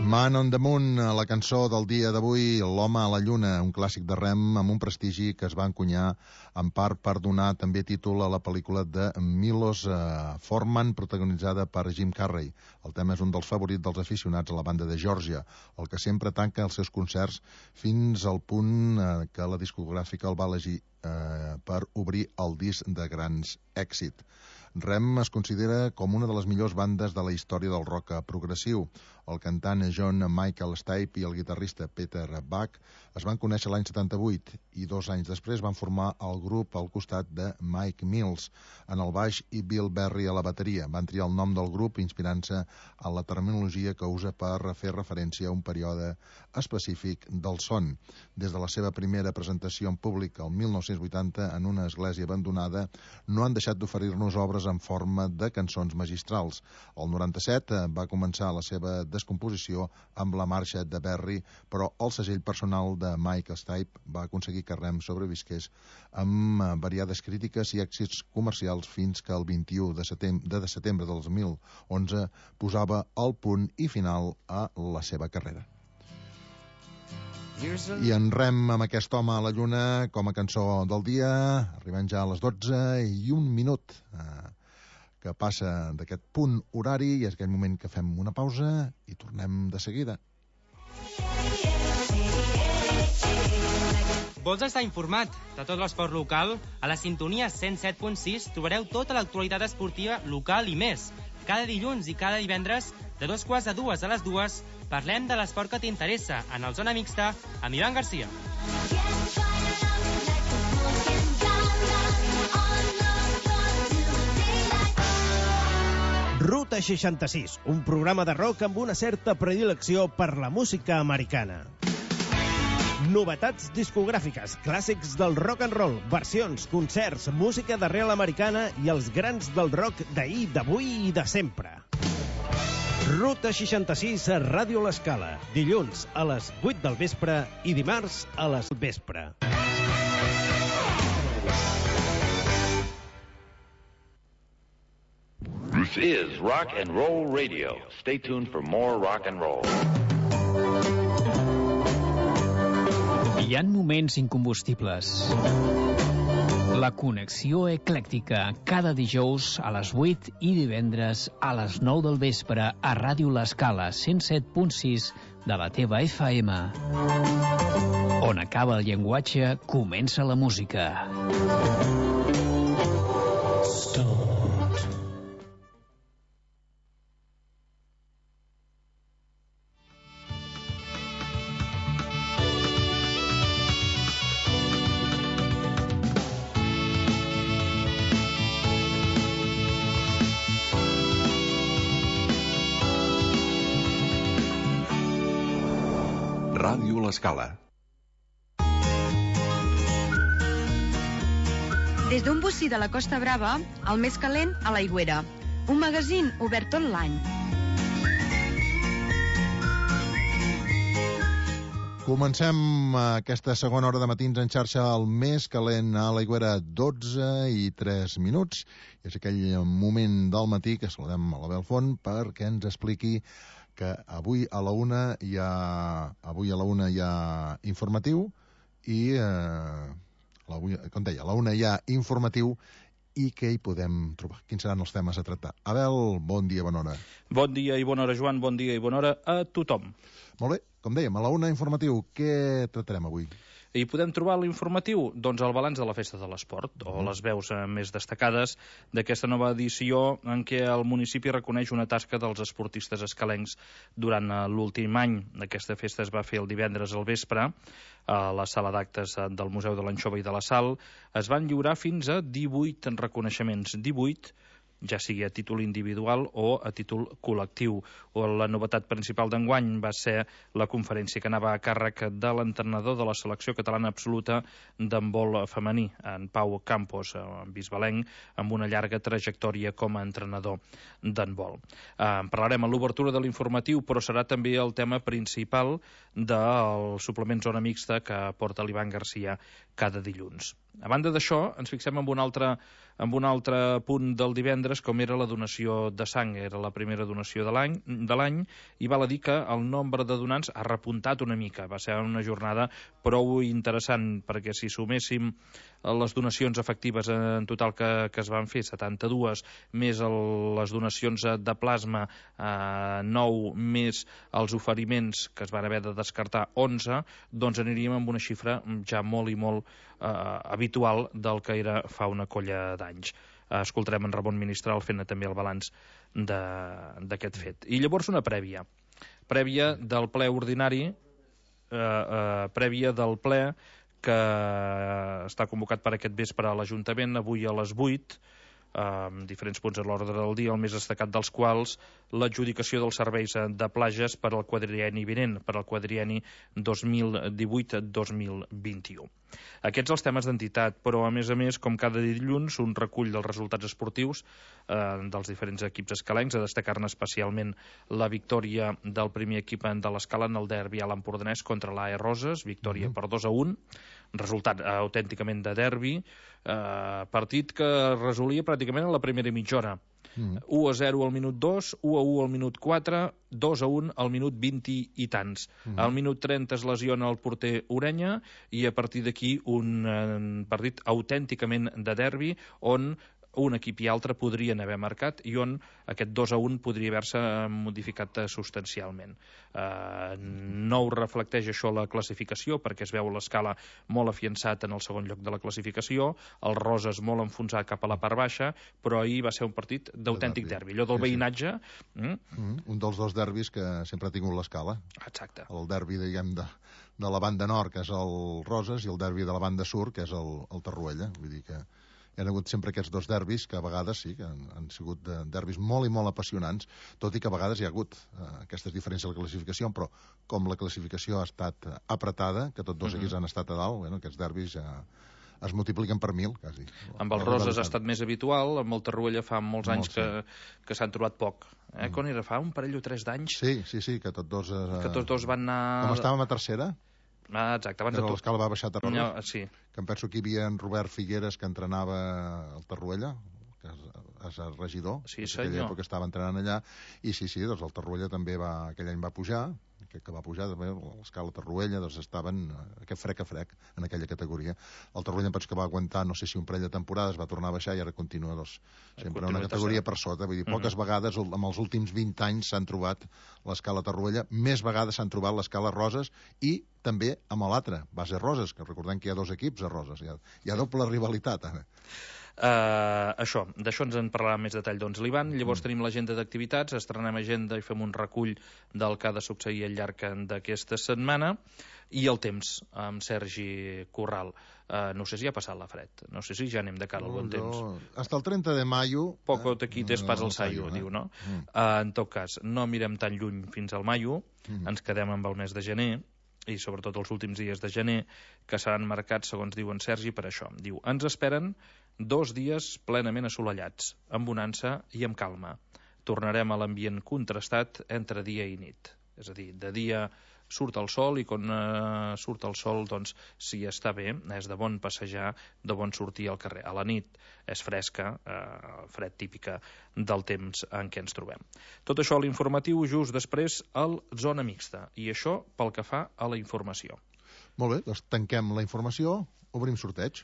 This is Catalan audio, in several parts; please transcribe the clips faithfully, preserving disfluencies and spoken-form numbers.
Man on the Moon, la cançó del dia d'avui, L'home a la lluna, un clàssic de Rem amb un prestigi que es va encunyar en part per donar també títol a la pel·lícula de Milos uh, Forman, protagonitzada per Jim Carrey. El tema és un dels favorits dels aficionats a la banda de Georgia, el que sempre tanca els seus concerts fins al punt uh, que la discogràfica el va elegir uh, per obrir el disc de grans èxit. Rem es considera com una de les millors bandes de la història del rock progressiu. El cantant John Michael Stipe i el guitarrista Peter Buck es van conèixer l'any setanta-vuit i dos anys després van formar el grup al costat de Mike Mills en el baix i Bill Berry a la bateria. Van triar el nom del grup inspirant-se en la terminologia que usa per fer referència a un període específic del son. Des de la seva primera presentació en públic el mil nou-cents vuitanta en una església abandonada no han deixat d'oferir-nos obres en forma de cançons magistrals. El noranta-set va començar la seva descomposició amb la marxa de Berry, però el segell personal de Mike Stipe va aconseguir que Rem sobrevisqués amb variades crítiques i èxits comercials fins que el vint-i-u de setembre, de setembre del dos mil onze posava el punt i final a la seva carrera. I en Rem amb aquest home a la lluna com a cançó del dia, arribant ja a les dotze i un minut eh, que passa d'aquest punt horari i és aquell moment que fem una pausa i tornem de seguida. Vols estar informat de tot l'esport local? A la sintonia cent set punt sis trobareu tota l'actualitat esportiva local i més. Cada dilluns i cada divendres, de dos quarts a dues a les dues, parlem de l'esport que t'interessa en el Zona Mixta amb Ivan Garcia. Ruta seixanta-sis, un programa de rock amb una certa predilecció per la música americana. Novetats discogràfiques, clàssics del rock and roll, versions, concerts, música d'arrel americana i els grans del rock d'ahir, d'avui i de sempre. Ruta seixanta-sis a Ràdio L'Escala, dilluns a les vuit del vespre i dimarts a les vespre. This is Rock and Roll Radio. Stay tuned for more rock and roll. Hi ha moments incombustibles. La connexió eclèctica, cada dijous a les vuit i divendres a les nou del vespre a Ràdio L'Escala cent set punt sis de la teva F M. On acaba el llenguatge, comença la música. Stop. Ràdio L'Escala. Des d'un bocí de la Costa Brava, el més calent a l'Aigüera. Un magazín obert tot l'any. Comencem aquesta segona hora de matins en xarxa el més calent a l'Aigüera, dotze i tres minuts. I és aquell moment del matí que saludem a l'Abel Font perquè ens expliqui que avui a la una hi ha, avui a la una hi ha informatiu i, eh, la, com deia, a la una hi ha informatiu i què hi podem trobar? Quins seran els temes a tractar? Abel, bon dia, bona hora. Bon dia i bona hora, Joan, bon dia i bona hora a tothom. Molt bé, com dèiem, a la una informatiu, què tractarem avui? I podem trobar l'informatiu? Doncs el balanç de la Festa de l'Esport, o mm. les veus eh, més destacades d'aquesta nova edició en què el municipi reconeix una tasca dels esportistes escalencs durant eh, l'últim any. Aquesta festa es va fer el divendres al vespre a la sala d'actes del Museu de l'Anxova i de la Sal. Es van lliurar fins a divuit reconeixements, divuit ja sigui a títol individual o a títol col·lectiu. O la novetat principal d'enguany va ser la conferència que anava a càrrec de l'entrenador de la selecció catalana absoluta d'handbol femení, en Pau Campos, en bisbalenc, amb una llarga trajectòria com a entrenador d'handbol. Eh, parlarem a l'obertura de l'informatiu, però serà també el tema principal del suplement Zona Mixta que porta l'Ivan Garcia cada dilluns. A banda d'això, ens fixem en un altre, en un altre punt del divendres, com era la donació de sang. Era la primera donació de l'any, de l'any, i val a dir que el nombre de donants ha repuntat una mica. Va ser una jornada prou interessant, perquè si suméssim les donacions efectives en total que, que es van fer, setanta-dues, més el, les donacions de plasma, eh, nou, més els oferiments que es van haver de descartar, onze, doncs aniríem amb una xifra ja molt i molt eh, habitual del que era fa una colla d'anys. Eh, escoltarem en Ramon Ministral fent també el balanç d'aquest fet. I llavors una prèvia. Prèvia del ple ordinari, eh, eh, prèvia del ple que està convocat per aquest vespre a l'Ajuntament, avui a les vuit, amb diferents punts a l'ordre del dia, el més destacat dels quals l'adjudicació dels serveis de plages per al quadrienni vinent, per al quadrienni dos mil divuit dos mil vint-i-u. Aquests els temes d'entitat, però a més a més, com cada dilluns, un recull dels resultats esportius eh, dels diferents equips escalencs, a destacar-ne especialment la victòria del primer equip de l'Escala en el derbi a l'Empordanès contra l'A E Roses, victòria mm-hmm. per dos a un, resultat eh, autènticament de derbi, eh, partit que es resolia pràcticament a la primera mitja hora. Mm. u a zero al minut dos, u a u al minut quatre, dos a un al minut vint i tants. Mm. Al minut trenta es lesiona el porter Orenya i a partir d'aquí un eh, partit autènticament de derbi on un equip i altre podrien haver marcat i on aquest dos a un podria haver-se modificat substancialment. Eh, no ho reflecteix això la classificació, perquè es veu l'Escala molt afiançat en el segon lloc de la classificació, el Roses molt enfonsat cap a la part baixa, però ahir va ser un partit d'autèntic derbi. Allò del sí, veïnatge... Sí. Mm? Mm, un dels dos derbis que sempre ha tingut l'Escala. Exacte. El derbi, diguem, de, de la banda nord, que és el Roses, i el derbi de la banda sud, que és el, el Tarruella. Vull dir que hi ha hagut sempre aquests dos derbis, que a vegades sí, que han, han sigut de, derbis molt i molt apassionants, tot i que a vegades hi ha hagut eh, aquestes diferències a la classificació, però com la classificació ha estat apretada, que tots dos uh-huh. equips han estat a dalt, bueno, aquests derbis ja es multipliquen per mil, quasi. Amb el Roses ha estat més habitual, amb el Tarruella fa molts anys molt, que, sí. que s'han trobat poc. Eh? Mm. Quan era? Fa un parell o tres d'anys? Sí, sí, sí, que tots dos... Eh, que tots dos van anar... Com estàvem a tercera? Ah, exacte, abans de tot. L'Escala va baixar a Tarruella. No, sí. Que em penso que hi havia en Robert Figueres, que entrenava el Tarruella, que és, és el regidor. Sí, senyor. Aquella època estava entrenant allà. I sí, sí, doncs el Tarruella també va, aquell any va pujar, que, que va pujar, també l'Escala Tarruella, doncs estaven aquest frec a frec en aquella categoria. El Tarruella em penso que va aguantar, no sé si un parell de temporades, va tornar a baixar i ara continua, doncs, sempre continua una categoria per sota. Vull dir, poques mm-hmm. vegades, en els últims vint anys, s'han trobat l'Escala Tarruella, més vegades s'han trobat l'Escala Roses i també amb l'altre, Base Roses, que recordem que hi ha dos equips a Roses, hi ha, hi ha doble rivalitat ara. Uh, això, d'això ens en parlarà més detall doncs l'Ivan. Llavors mm. tenim l'agenda d'activitats, estrenem agenda i fem un recull del que ha de succeir al llarg d'aquesta setmana, i el temps amb Sergi Corral. Uh, no sé si ha passat la fred, no sé si ja anem de cara al bon no, temps. No. Hasta el trenta de mayo... Poco te quites pas al saio, eh? diu, no? Mm. Uh, en tot cas, no mirem tan lluny fins al maio, mm. ens quedem amb el mes de gener, i sobretot els últims dies de gener, que seran marcats, segons diu en Sergi, per això. Diu, ens esperen dos dies plenament assolellats, amb bonança i amb calma. Tornarem a l'ambient contrastat entre dia i nit. És a dir, de dia surt el sol i quan uh, surt el sol, doncs, si està bé, és de bon passejar, de bon sortir al carrer. A la nit és fresca, uh, fred típica del temps en què ens trobem. Tot això a l'informatiu, just després al Zona Mixta. I això pel que fa a la informació. Molt bé, doncs tanquem la informació, obrim sorteig.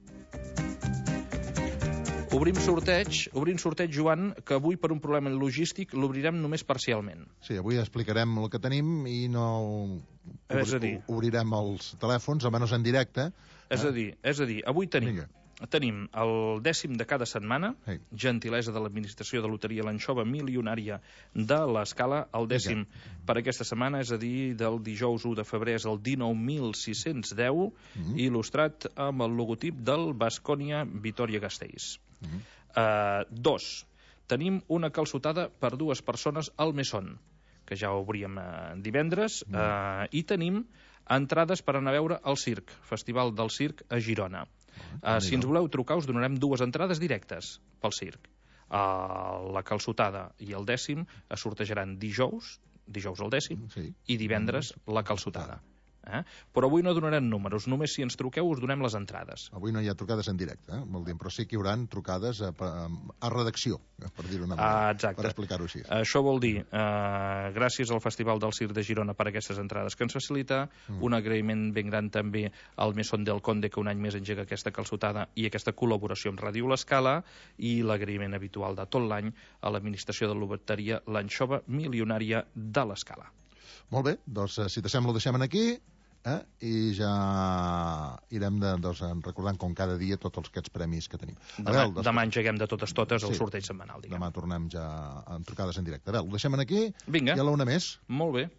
Obrim sorteig, obrim sorteig, Joan, que avui per un problema logístic l'obrirem només parcialment. Sí, avui explicarem el que tenim i no obri, és a dir, obrirem els telèfons, almenys en directe. És a dir, és a dir, avui tenim... Vinga. Tenim el dècim de cada setmana, hey. gentilesa de l'Administració de Loteria l'anxova milionària de l'Escala, el dècim okay. per aquesta setmana, és a dir, del dijous u de febrer és el dinou mil sis-cents deu, mm-hmm. il·lustrat amb el logotip del Baskonia Vitoria-Gasteiz. Mm-hmm. uh, dos, tenim una calçotada per dues persones al Mesón, que ja ho obríem uh, divendres, mm. uh, i tenim entrades per anar a veure el circ, Festival del Circ a Girona. Uh, si ens voleu trucar, us donarem dues entrades directes pel circ. Uh, la calçotada i el dècim es sortejaran dijous, dijous el dècim, sí. i divendres la calçotada. Eh? Però avui no donarem números, només si ens truqueu us donem les entrades. Avui no hi ha trucades en directe, eh? Vol dir, però sí que hi haurà trucades a, a redacció, per dir-ho una manera, ah, exacte. per explicar-ho així. Això vol dir, eh, gràcies al Festival del Circ de Girona per aquestes entrades que ens facilita, mm. un agraïment ben gran també al Mesón del Conde, que un any més engega aquesta calçotada i aquesta col·laboració amb Ràdio L'Escala, i l'agraïment habitual de tot l'any a l'administració de la loteria L'Anxova Milionària de l'Escala. Molt bé, doncs si t'assembla ho deixem aquí, eh? I ja irem de, doncs, recordant com cada dia tots els aquests premis que tenim. Demà, Abel, doncs, demà engeguem de totes totes el sí, sorteig setmanal, diguem. Demà tornem ja amb trucades en directe. Abel, ho deixem aquí. Vinga. I a la una més. Molt bé.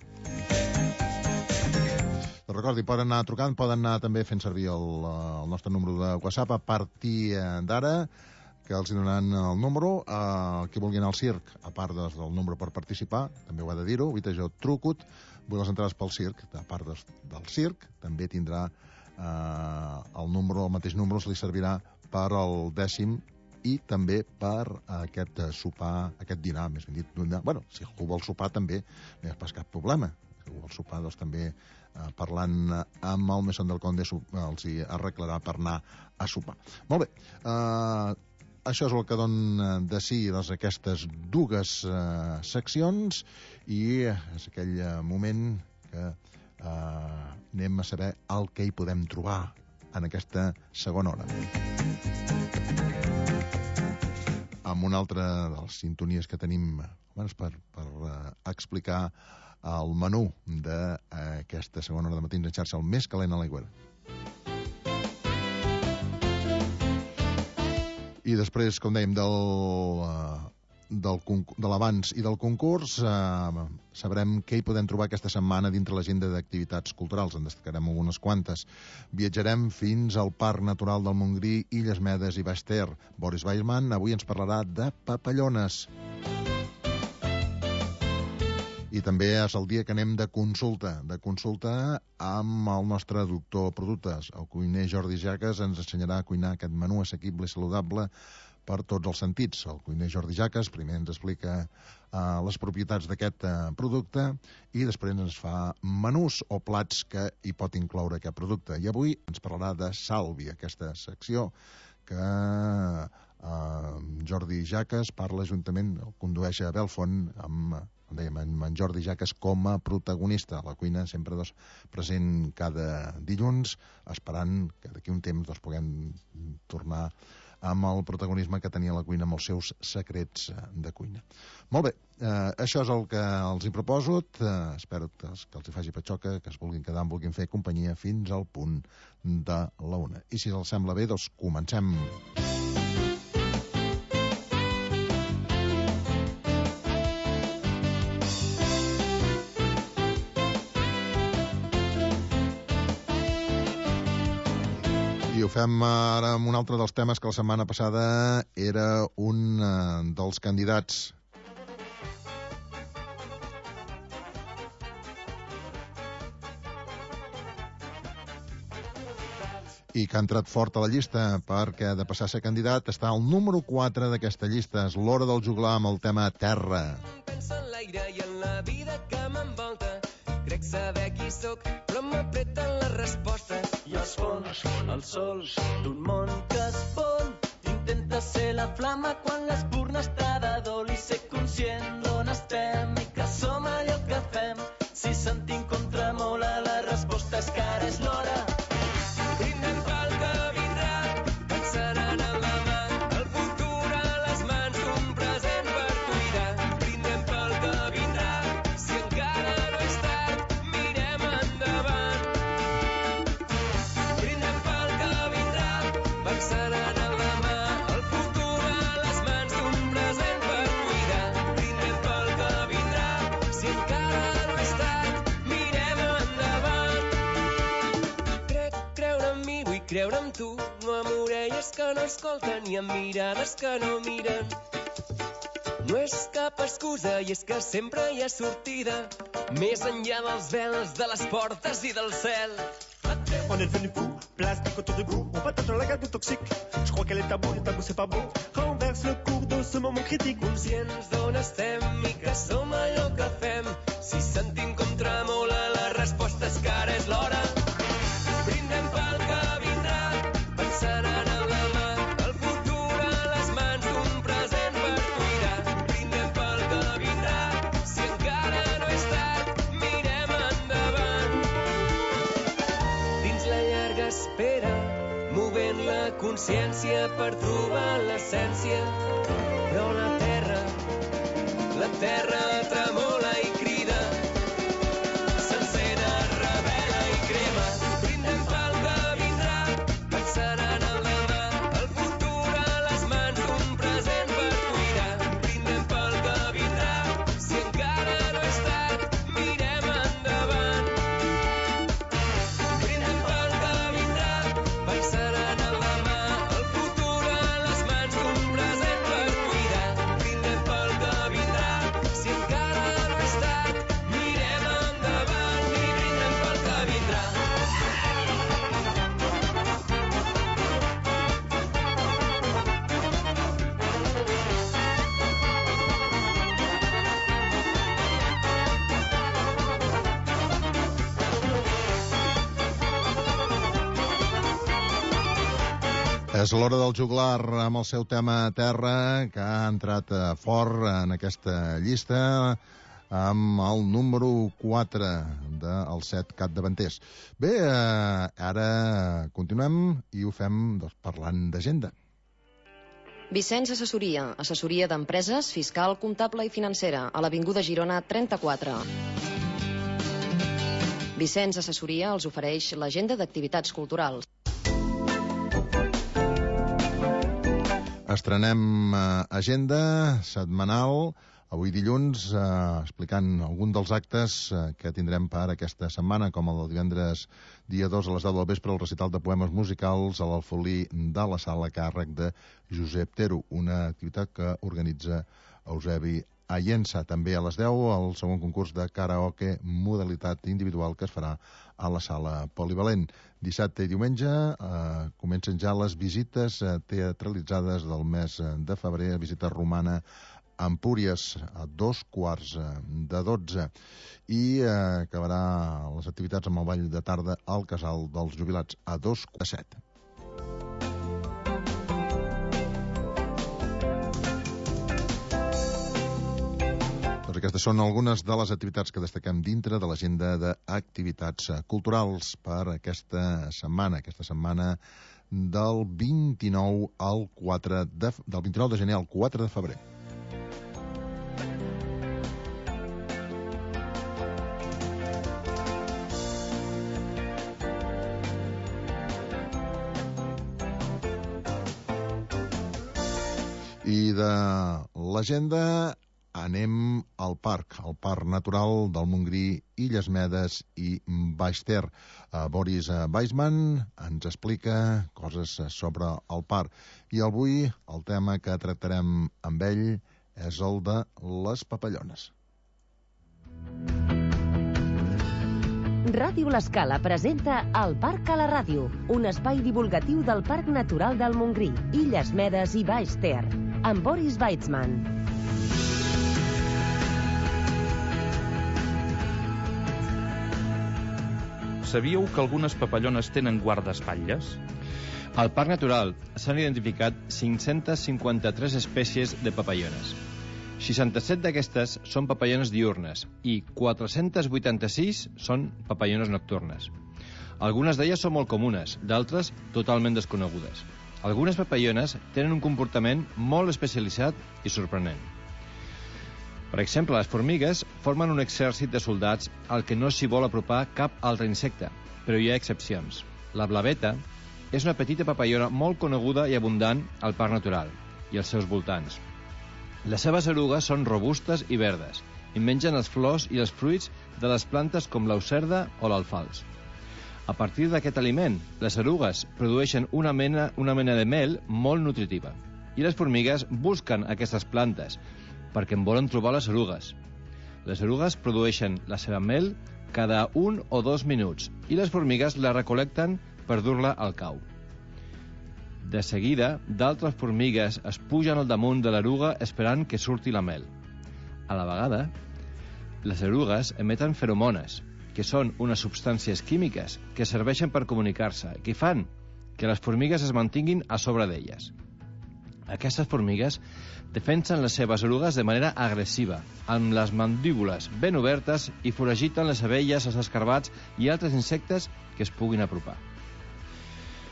Doncs recordi, poden anar trucant, poden anar també fent servir el, el nostre número de WhatsApp a partir d'ara, que els donaran el número. Uh, qui vulgui anar al circ, a part des, del número per participar, també ho ha de dir-ho, avui jo trucut, vull les entrades pel circ, a part des, del circ, també tindrà uh, el número, el mateix número li servirà per al dècim i també per aquest sopar, aquest dinar, més ben dit, dinar. Bueno, si algú vol sopar també, no hi ha pas cap problema. Si algú vol sopar, doncs també eh, parlant amb el Mesón del Conde els hi arreglarà per anar a sopar. Molt bé. Eh, Això és el que dona de si doncs, aquestes dues eh, seccions, i és aquell eh, moment que eh, anem a saber el que hi podem trobar en aquesta segona hora. Amb una altra de les sintonies que tenim bueno, per, per eh, explicar el menú d'aquesta segona hora de Matins en xarxa, el més calent a l'aigüera. I després, com dèiem, del, del, de l'abans i del concurs, eh, sabrem què hi podem trobar aquesta setmana dintre l'agenda d'activitats culturals. En destacarem algunes quantes. Viatjarem fins al Parc Natural del Montgrí, Illes Medes i Baix Ter. Boris Weissman avui ens parlarà de papallones. I també és el dia que anem de consulta, de consulta amb el nostre doctor productes. El cuiner Jordi Jaques ens ensenyarà a cuinar aquest menú assequible i saludable per tots els sentits. El cuiner Jordi Jaques primer ens explica uh, les propietats d'aquest uh, producte i després ens fa menús o plats que hi pot incloure aquest producte. I avui ens parlarà de Sàlvia, aquesta secció que uh, Jordi Jaques parla juntament, el condueix a Belfont amb... com dèiem, en Jordi Jaques com a protagonista a la cuina, sempre doncs, present cada dilluns, esperant que d'aquí un temps doncs, puguem tornar amb el protagonisme que tenia la cuina, amb els seus secrets de cuina. Molt bé, eh, això és el que els hi proposo. Eh, espero que els, que els hi faci patxoca, que es vulguin quedar, en vulguin fer companyia fins al punt de la una. I si els sembla bé, doncs comencem. I ho fem ara amb un altre dels temes que la setmana passada era un uh, dels candidats. I que ha entrat fort a la llista perquè de passar a ser candidat està el número quatre d'aquesta llista. És l'hora del juglar amb el tema Terra. Penso en l'aire i en la vida que m'envolta. Crec saber qui sóc, però m'apreten les respostes. I els fons, els sols d'un món que es fon. Intenta ser la flama quan l'espurna està de dol i ser conscient d'on estem i que som allò que fem. Si sentim contra mola, la resposta és que ara és l'hora. Brindem pel que vindrà, pensant en el demà, el futur a les mans d'un present per cuidar. Brindem pel que vindrà, si encara no és tard, mirem endavant. Brindem pel que vindrà, pensant en el demà, el futur a les mans d'un present per cuidar. Brindem pel que vindrà, si encara no és tard, mirem endavant. Crec creure en mi, vull creure en tu, no amb orelles que no escolten i amb mirades que no miren. No és cap excusa i és que sempre hi ha sortida, més enllà dels vels, de les portes i del cel. On est devenu fou, plastique autour du cou, on patate dans la gueule du toxique. Je crois qu'elle est tabou, le tabou c'est pas beau. Renverse le cours de ce moment critique. Conscients d'on estem i que som allò que fem. Si sentim com tremola, la resposta és que ara consciència per trobar l'essència. Però la terra, la terra tremola i crida, s'encén, es revela i crema. Brindem pel que vindrà, pensant en el demà, el futur a les mans d'un present per cuidar. Brindem pel que vindrà, si encara no és tard, mirem endavant. Brindem pel que vindrà, pensant en el demà, el futur a les mans d'un present per cuidar. Brindem pel que vindrà, si encara no és tard, mirem endavant i brindem pel que vindrà. És l'hora del juglar amb el seu tema Terra, que ha entrat eh, fort en aquesta llista amb el número quatre dels set capdavanters. Bé, eh, ara continuem i ho fem doncs, parlant d'agenda. Vicenç Assessoria, assessoria d'empreses, fiscal, comptable i financera, a l'Avinguda Girona trenta-quatre. Vicenç Assessoria els ofereix l'agenda d'activitats culturals. Estrenem eh, agenda setmanal, avui dilluns, eh, explicant algun dels actes eh, que tindrem per aquesta setmana, com el del divendres dia dos a les deu del vespre, el recital de poemes musicals a l'Alfolí de la Sala, a càrrec de Josep Tero, una activitat que organitza Eusebi Aiensa. També a les deu, el segon concurs de karaoke modalitat individual que es farà a la Sala Polivalent. Dissabte i diumenge eh, comencen ja les visites eh, teatralitzades del mes de febrer, visita romana a Empúries a dos quarts de dotze, i eh, acabarà les activitats amb el ball de tarda al Casal dels Jubilats a dos quarts de set. Doncs aquestes són algunes de les activitats que destaquem dintre de l'agenda d'activitats culturals per aquesta setmana, aquesta setmana del vint-i-nou al quatre de, del vint-i-nou de gener al quatre de febrer. I de l'agenda anem al parc, al Parc Natural del Montgrí, Illes Medes i Baix Ter. Uh, Boris Weissman ens explica coses sobre el parc. I avui el tema que tractarem amb ell és el de les papallones. Ràdio L'Escala presenta El Parc a la Ràdio, un espai divulgatiu del Parc Natural del Montgrí, Illes Medes i Baix Ter, amb Boris Weissman. Sabíeu que algunes papallones tenen guardaespatlles? Al Parc Natural s'han identificat cinc-centes cinquanta-tres espècies de papallones. seixanta-set d'aquestes són papallones diürnes i quatre-centes vuitanta-sis són papallones nocturnes. Algunes d'elles són molt comunes, d'altres totalment desconegudes. Algunes papallones tenen un comportament molt especialitzat i sorprenent. Per exemple, les formigues formen un exèrcit de soldats al que no s'hi vol apropar cap altre insecte, però hi ha excepcions. La blaveta és una petita papallona molt coneguda i abundant al Parc Natural i als seus voltants. Les seves erugues són robustes i verdes i mengen les flors i els fruits de les plantes com l'aucerda o l'alfals. A partir d'aquest aliment, les erugues produeixen una mena, una mena de mel molt nutritiva i les formigues busquen aquestes plantes perquè en volen trobar les erugues. Les erugues produeixen la seva mel cada un o dos minuts i les formigues la recolecten per dur-la al cau. De seguida, d'altres formigues es pugen al damunt de l'eruga esperant que surti la mel. A la vegada, les erugues emeten feromones, que són unes substàncies químiques que serveixen per comunicar-se i que fan que les formigues es mantinguin a sobre d'elles. Aquestes formigues defensen les seves erugues de manera agressiva, amb les mandíbules ben obertes i foragiten les abelles, els escarabats i altres insectes que es puguin apropar.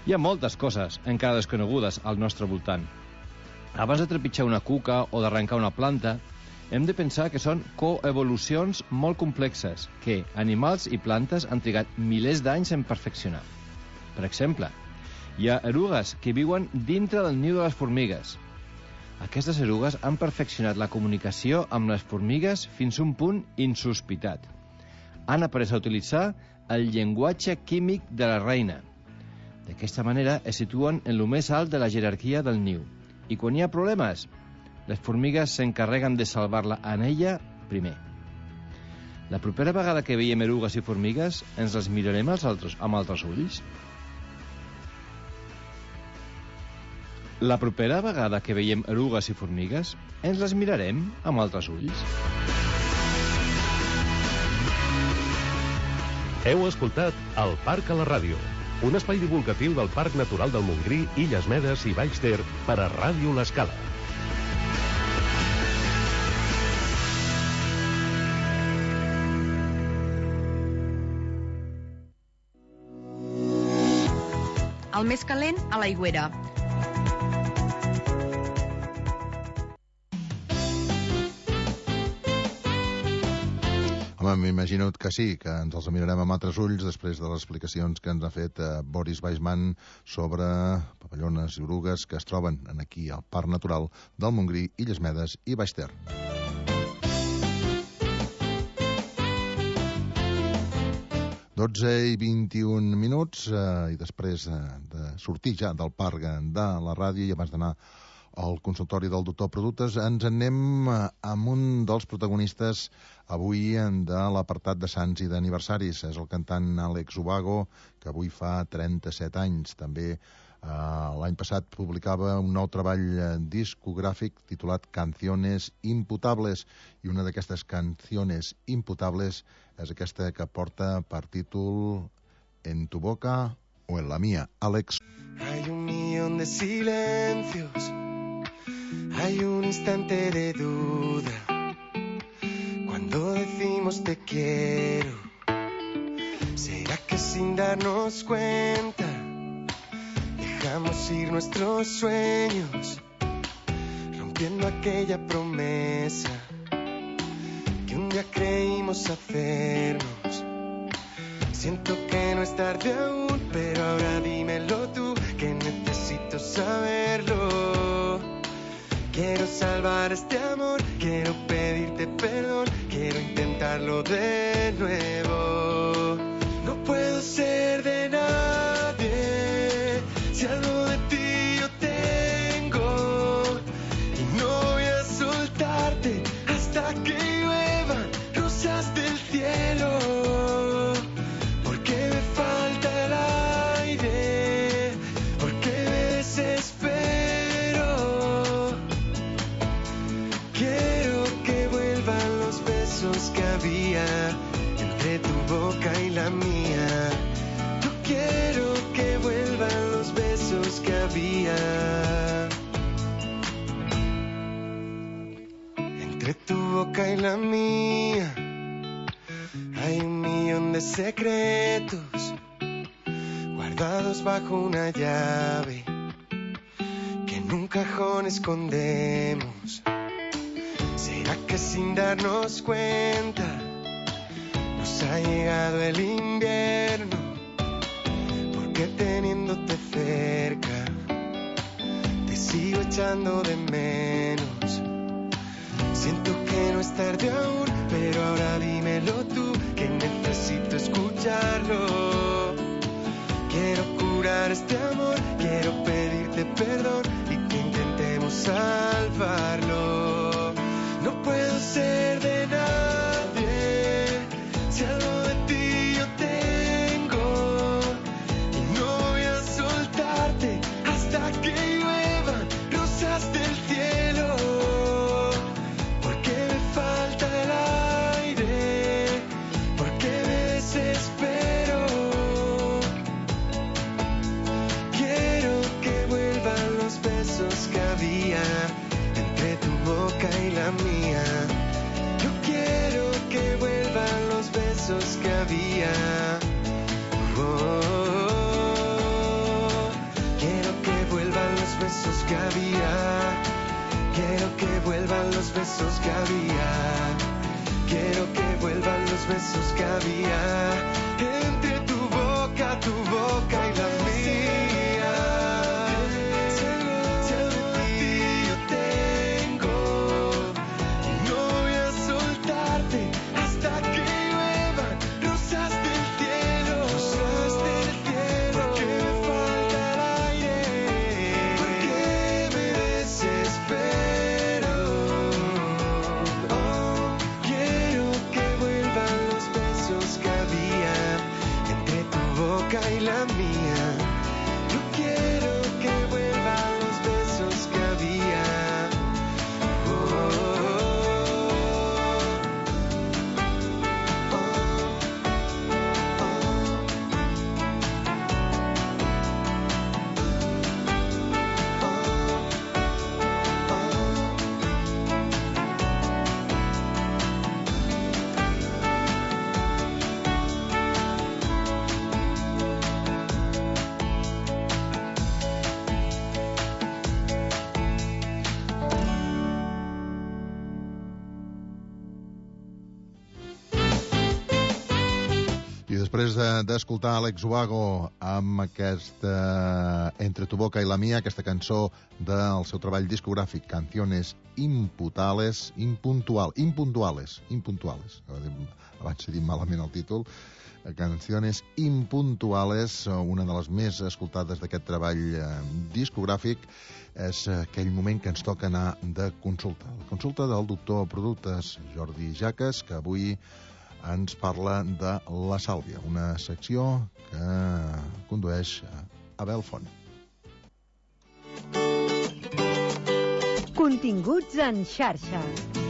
Hi ha moltes coses encara desconegudes al nostre voltant. Abans de trepitjar una cuca o d'arrencar una planta, hem de pensar que són coevolucions molt complexes que animals i plantes han trigat milers d'anys en perfeccionar. Per exemple, hi ha erugues que viuen dintre del niu de les formigues. Aquestes erugues han perfeccionat la comunicació amb les formigues fins a un punt insospitat. Han après a utilitzar el llenguatge químic de la reina. D'aquesta manera es situen en lo més alt de la jerarquia del niu. I quan hi ha problemes, les formigues s'encarreguen de salvar-la en ella primer. La propera vegada que veiem erugues i formigues, ens les mirarem als altres, amb altres ulls? La propera vegada que veiem erugues i formigues, ens les mirarem amb altres ulls? Heu escoltat El Parc a la Ràdio, un espai divulgatiu del Parc Natural del Montgrí, Illes Medes i Baix Ter per a Ràdio L'Escala. El més calent a l'aigüera. Home, m'imagino que sí, que ens els mirarem amb altres ulls després de les explicacions que ens ha fet eh, Boris Weissman sobre papallones i orugues que es troben aquí al Parc Natural del Montgrí, Illes Medes i Baix Ter. dotze i vint-i-un minuts eh, i després eh, de sortir ja del parc de la ràdio i abans d'anar al consultori del doctor Productes, ens anem amb un dels protagonistes avui de l'apartat de Sants i d'aniversaris. És el cantant Àlex Ubago, que avui fa trenta-set anys. També eh, l'any passat publicava un nou treball discogràfic titulat Canciones Imputables, i una d'aquestes canciones imputables és aquesta que porta per títol En tu boca o en la mía. Àlex. Hay un millón de silencios, hay un instante de duda cuando decimos te quiero. ¿Será que sin darnos cuenta dejamos ir nuestros sueños, rompiendo aquella promesa que un día creímos hacernos? Siento que no es tarde aún, pero ahora dímelo tú, que necesito saberlo. Quiero salvar este amor, quiero pedirte perdón, quiero intentarlo de nuevo. No puedo ser de nadie si algo de ti yo tengo, y no voy a soltarte hasta que lluevan rosas del cielo. Entre tu boca y la mía, yo quiero que vuelvan los besos que había. Entre tu boca y la mía hay un millón de secretos guardados bajo una llave que en un cajón escondemos. ¿Será que sin darnos cuenta nos ha llegado el invierno? Porque teniéndote cerca te sigo echando de menos. Siento que no es tarde aún, pero ahora dímelo tú, que necesito escucharlo. Quiero curar este amor, quiero pedirte perdón y que intentemos salvarlo. No puedo ser de nadie si algo de ti yo tengo, y no voy a soltarte hasta que lluevan rosas del cielo, porque me falta el aire, porque me desespero. Quiero que vuelvan los besos que había entre tu besos que había entre tu boca, tu boca y la mía. Si algo de ti yo tengo, y no voy a soltarte hasta que lluevan rosas del cielo, rosas del cielo. Porque me falta el aire, porque me desespero. Oh, quiero que vuelvan los besos que había entre tu boca y la mía. Yo quiero que vuelvan los besos que había. I després de- d'escoltar Alex Ubago amb aquesta Entre tu boca i la mia, aquesta cançó del seu treball discogràfic Canciones imputales, impuntual, impuntuales, impuntuales, abans he dit malament el títol, Canciones impuntuales, una de les més escoltades d'aquest treball eh, discogràfic, és aquell moment que ens toca anar de consulta. La consulta del doctor Productes, Jordi Jaques, que avui ens parla de La Sàlvia, una secció que condueix Abel Font. Continguts en xarxa.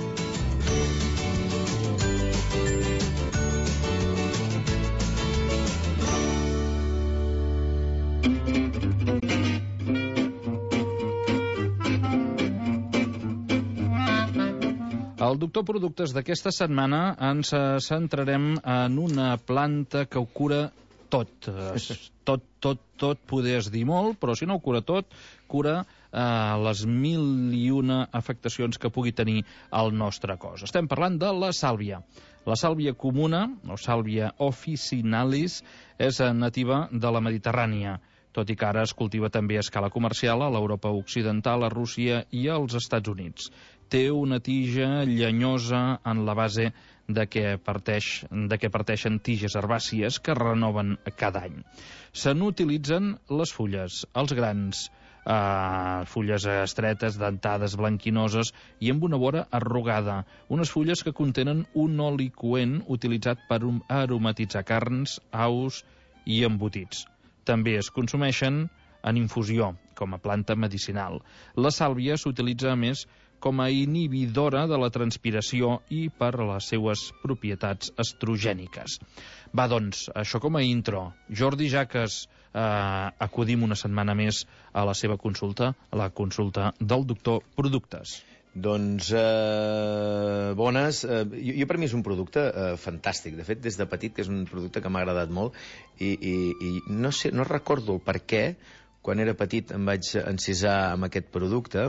Al Doctor Productes d'aquesta setmana ens eh, centrarem en una planta que ho cura tot. Eh, tot, tot, tot podries dir molt, però si no ho cura tot, cura eh, les mil i una afectacions que pugui tenir el nostre cos. Estem parlant de la sàlvia. La sàlvia comuna, o sàlvia officinalis, és nativa de la Mediterrània, tot i que ara es cultiva també a escala comercial a l'Europa occidental, a Rússia i als Estats Units. Té una tija llenyosa en la base de què, parteix, de què parteixen tiges herbàcies que es renoven cada any. Se n'utilitzen les fulles, els grans, eh, fulles estretes, dentades, blanquinoses i amb una vora arrugada. Unes fulles que contenen un oli coent utilitzat per aromatitzar carns, aus i embotits. També es consumeixen en infusió, com a planta medicinal. La sàlvia s'utilitza, a més, com a inhibidora de la transpiració i per les seues propietats estrogèniques. Va, doncs, això com a intro. Jordi Jaques, eh, acudim una setmana més a la seva consulta, a la consulta del doctor Productes. Doncs, eh, bones. Eh, jo, jo per mi és un producte eh, fantàstic. De fet, des de petit, que és un producte que m'ha agradat molt, i, i, i no sé, no recordo el per què, quan era petit em vaig encisar amb aquest producte,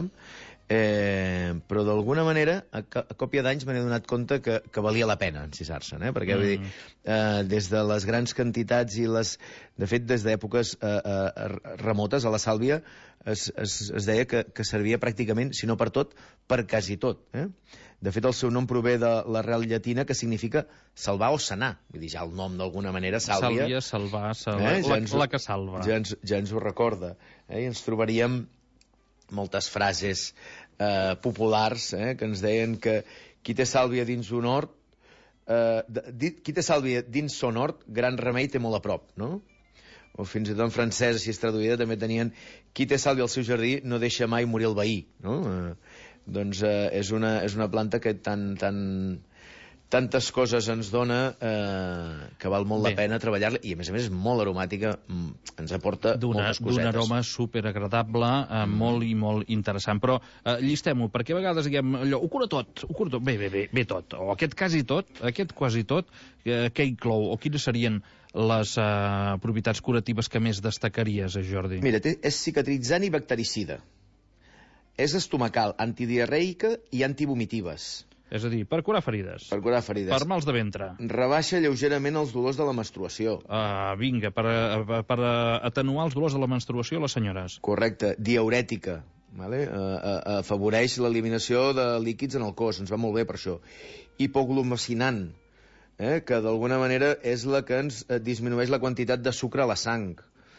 eh, però d'alguna manera, a, a còpia d'anys me n'he donat compte que, que valia la pena encisar-se, eh? Perquè, mm. vull dir, eh, des de les grans quantitats i les... De fet, des d'èpoques eh, eh, remotes, a la sàlvia es, es, es deia que, que servia pràcticament, si no per tot, per quasi tot, eh? De fet, el seu nom prové de l'arrel llatina, que significa salvar o sanar. Vull dir, ja el nom d'alguna manera, sàlvia... Sàlvia, salvar, salvar, eh? ja ens, la, la que salva. Ja ens, ja ens ho recorda. Eh? I ens trobaríem moltes frases eh, populars eh, que ens deien que qui té sàlvia dins un hort, eh, di, qui té sàlvia dins son hort, gran remei té molt a prop, no? O fins i tot en francès, si és traduïda, també tenien qui té sàlvia al seu jardí no deixa mai morir el veí, no? Eh, doncs eh, és, una, és una planta que tan, tan, tantes coses ens dona eh, que val molt Bé. la pena treballar-la, i a més a més és molt aromàtica, ens aporta moltes cosetes. D'un aroma superagradable, eh, mm. molt i molt interessant. Però eh, llistem-ho, perquè a vegades diguem allò, ho cura tot, ho cura tot, bé, bé, bé, bé tot, o aquest quasi tot, aquest quasi tot, eh, què inclou, o quines serien les eh, propietats curatives que més destacaries, Jordi? Mira, és cicatritzant i bactericida. És estomacal, antidiarreica i antivomitives. És a dir, per curar ferides. Per curar ferides. Per mals de ventre. Rebaixa lleugerament els dolors de la menstruació. Uh, vinga, per, uh, per atenuar els dolors de la menstruació a les senyores. Correcte. Diürètica. Vale? Uh, uh, afavoreix l'eliminació de líquids en el cos. Ens va molt bé per això. Hipoglucinant, eh? que d'alguna manera és la que ens eh, disminueix la quantitat de sucre a la sang.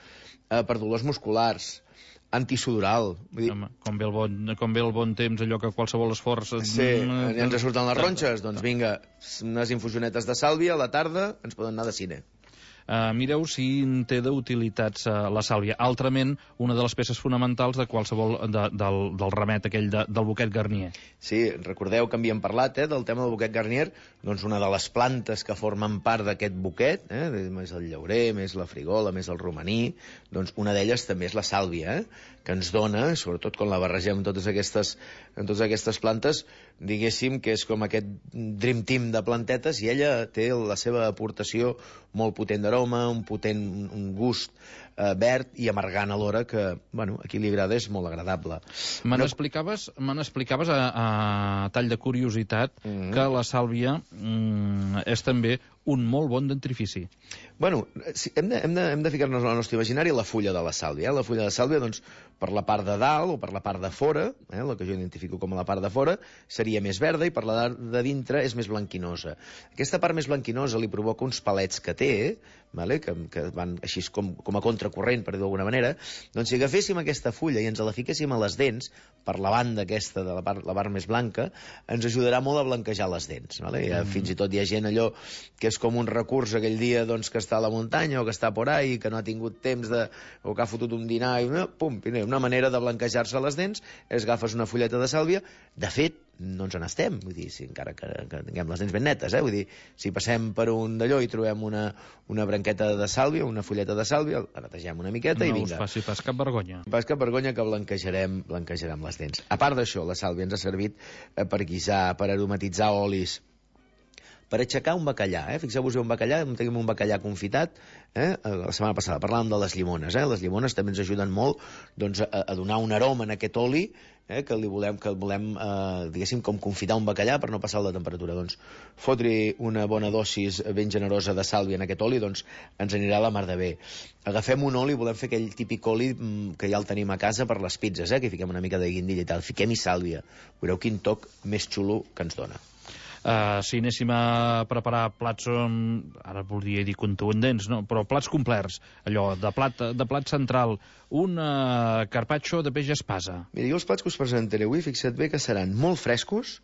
Eh, per dolors musculars. Antisudoral. Vull dir... Home, com, ve el bon, com ve el bon temps, allò que qualsevol esforç... Sí, mm, ens surten les ronxes. Doncs vinga, unes infusionetes de sàlvia a la tarda ens poden anar de cine. Uh, mireu si té d'utilitats uh, la sàlvia. Altrament, una de les peces fonamentals de qualsevol de, del, del remet aquell de, del Bouquet Garnier. Sí, recordeu que havíem parlat eh, del tema del Bouquet Garnier, doncs una de les plantes que formen part d'aquest buquet, eh, més el llaurer, més la frigola, més el romaní, doncs una d'elles també és la sàlvia, eh, que ens dona, sobretot quan la barregem amb totes aquestes, amb totes aquestes plantes, diguéssim que és com aquest dream team de plantetes, i ella té la seva aportació molt potent d'aroma, un potent un gust eh, verd i amargant alhora, que, bueno, a qui li agrada és molt agradable. Me no... n'explicaves explicaves a, a tall de curiositat mm -hmm. que la sàlvia mm, és també un molt bon dentrifici. Bueno, sí, hem de, hem de, hem de ficar-nos al nostre imaginari la fulla de la sàlvia. Eh? La fulla de sàlvia, doncs, per la part de dalt o per la part de fora, eh, la que jo identifico com a la part de fora, seria més verda, i per la de dintre és més blanquinosa. Aquesta part més blanquinosa li provoca uns palets que té, vale? que, que van així com, com a contracorrent, per dir d'alguna manera. Doncs si agaféssim aquesta fulla i ens la fiquéssim a les dents, per la banda aquesta de la part, la part més blanca, ens ajudarà molt a blanquejar les dents. Vale? Mm. Fins i tot hi ha gent allò que és com un recurs aquell dia doncs, que està a la muntanya o que està por ahí, que no ha tingut temps de... o que ha fotut un dinar i una, pum, una manera de blanquejar-se les dents és agafes una fulleta de sàlvia. De fet, no ens n'estem, vull dir, si encara que, que tinguem les dents ben netes, eh? Vull dir, si passem per un d'allò i trobem una, una branqueta de sàlvia, una fulleta de sàlvia, la netegem una miqueta no i vinga. No us faci pas cap vergonya. Pas cap vergonya que blanquejarem, blanquejarem les dents. A part d'això, la sàlvia ens ha servit eh, per guisar, per aromatitzar olis, per aixecar un bacallà, eh? Fixeu-vos un bacallà, tenim un bacallà confitat, eh? La setmana passada parlàvem de les llimones, eh? Les llimones també ens ajuden molt doncs, a, a donar un aroma en aquest oli, eh? que li volem, que volem eh, diguéssim, com confitar un bacallà per no passar la temperatura. Doncs fotre una bona dosis ben generosa de sàlvia en aquest oli, doncs ens anirà a la mar de bé. Agafem un oli, volem fer aquell típic oli que ja el tenim a casa per les pizzas, eh? Que fiquem una mica de guindilla i tal, fiquem-hi sàlvia. Veureu quin toc més xulo que ens dona. Uh, si anéssim a preparar plats, um, ara voldria dir contundents, no? Però plats complerts, allò, de plat, de plat central, un uh, carpaccio de peix espasa. Mira, jo els plats que us presentaré avui, fixa't bé que seran molt frescos,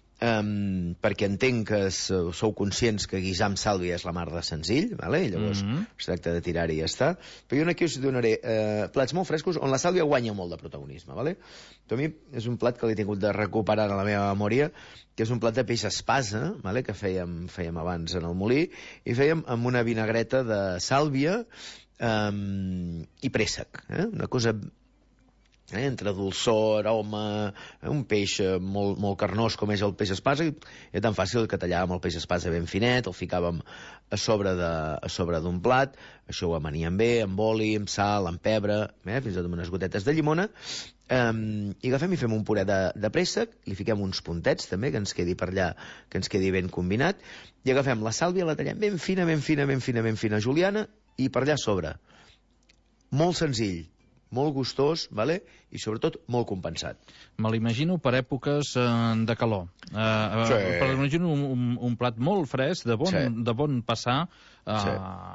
um, perquè entenc que sou conscients que guisar amb sàlvia és la mar de senzill, vale? Llavors mm -hmm. es tracta de tirar-hi i ja està. Però jo aquí us donaré uh, plats molt frescos on la sàlvia guanya molt de protagonisme, vale? A mi és un plat que l'he tingut de recuperar a la meva memòria, que és un plat de peix espasa, vale? Que fèiem, fèiem abans en el molí, i fèiem amb una vinagreta de sàlvia um, i préssec, eh? Una cosa eh? entre dolçor, aroma, eh? un peix molt, molt carnós com és el peix espasa, i era tan fàcil que tallàvem el peix espasa ben finet, el ficàvem a sobre de, a sobre d'un plat, això ho amaníem bé, amb oli, amb sal, amb pebre, eh? fins i tot amb unes gotetes de llimona. Um, i agafem i fem un puré de, de préssec, li fiquem uns puntets també, que ens quedi per allà, que ens quedi ben combinat, i agafem la sàlvia, la tallem ben fina, ben fina, ben fina, ben fina, juliana, i per allà a sobre. Molt senzill, molt gustós, vale? I sobretot molt compensat. Me l'imagino per èpoques eh, de calor. Eh, sí. eh, per imagino un, un, un plat molt fresc, de bon, sí. de bon passar, eh, sí.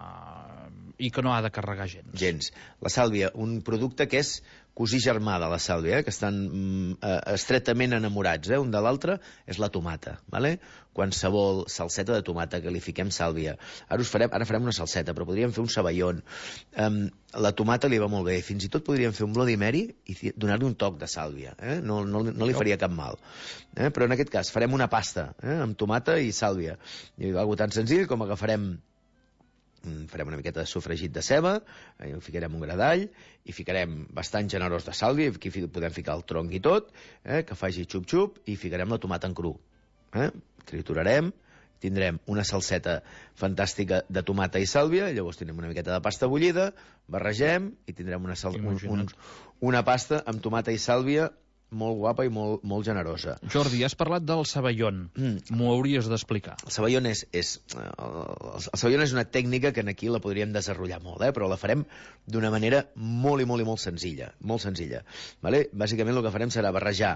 i que no ha de carregar gens. Gens. La sàlvia, un producte que és cosí germà de la sàlvia, eh? Que estan mm, estretament enamorats, eh? un de l'altre, és la tomata, vale? Qualsevol salseta de tomata que li fiquem sàlvia. Ara, us farem, ara farem una salseta, però podríem fer un ceballón. Um, la tomata li va molt bé, fins i tot podríem fer un Bloody Mary i donar-li un toc de sàlvia, eh? no, no, no li faria cap mal. Eh? Però en aquest cas farem una pasta, eh? amb tomata i sàlvia. I algo tan senzill com agafarem farem una miqueta de sofregit de ceba, hi ficarem un gra d'all, i ficarem bastant generós de sàlvia, aquí podem ficar el tronc i tot, eh, que faci xup-xup, i ficarem la tomata en cru. Eh? Triturarem, tindrem una salseta fantàstica de tomata i sàlvia, i llavors tindrem una miqueta de pasta bullida, barregem, i tindrem una, sal... un, un, una pasta amb tomata i sàlvia molt guapa i molt, molt generosa. Jordi, has parlat del sabellón. Mm. M'ho hauries d'explicar. El sabellón és, és, el, el sabellón és una tècnica que aquí la podríem desenvolupar molt, eh? Però la farem d'una manera molt i molt i molt senzilla. Molt senzilla. Vale? Bàsicament el que farem serà barrejar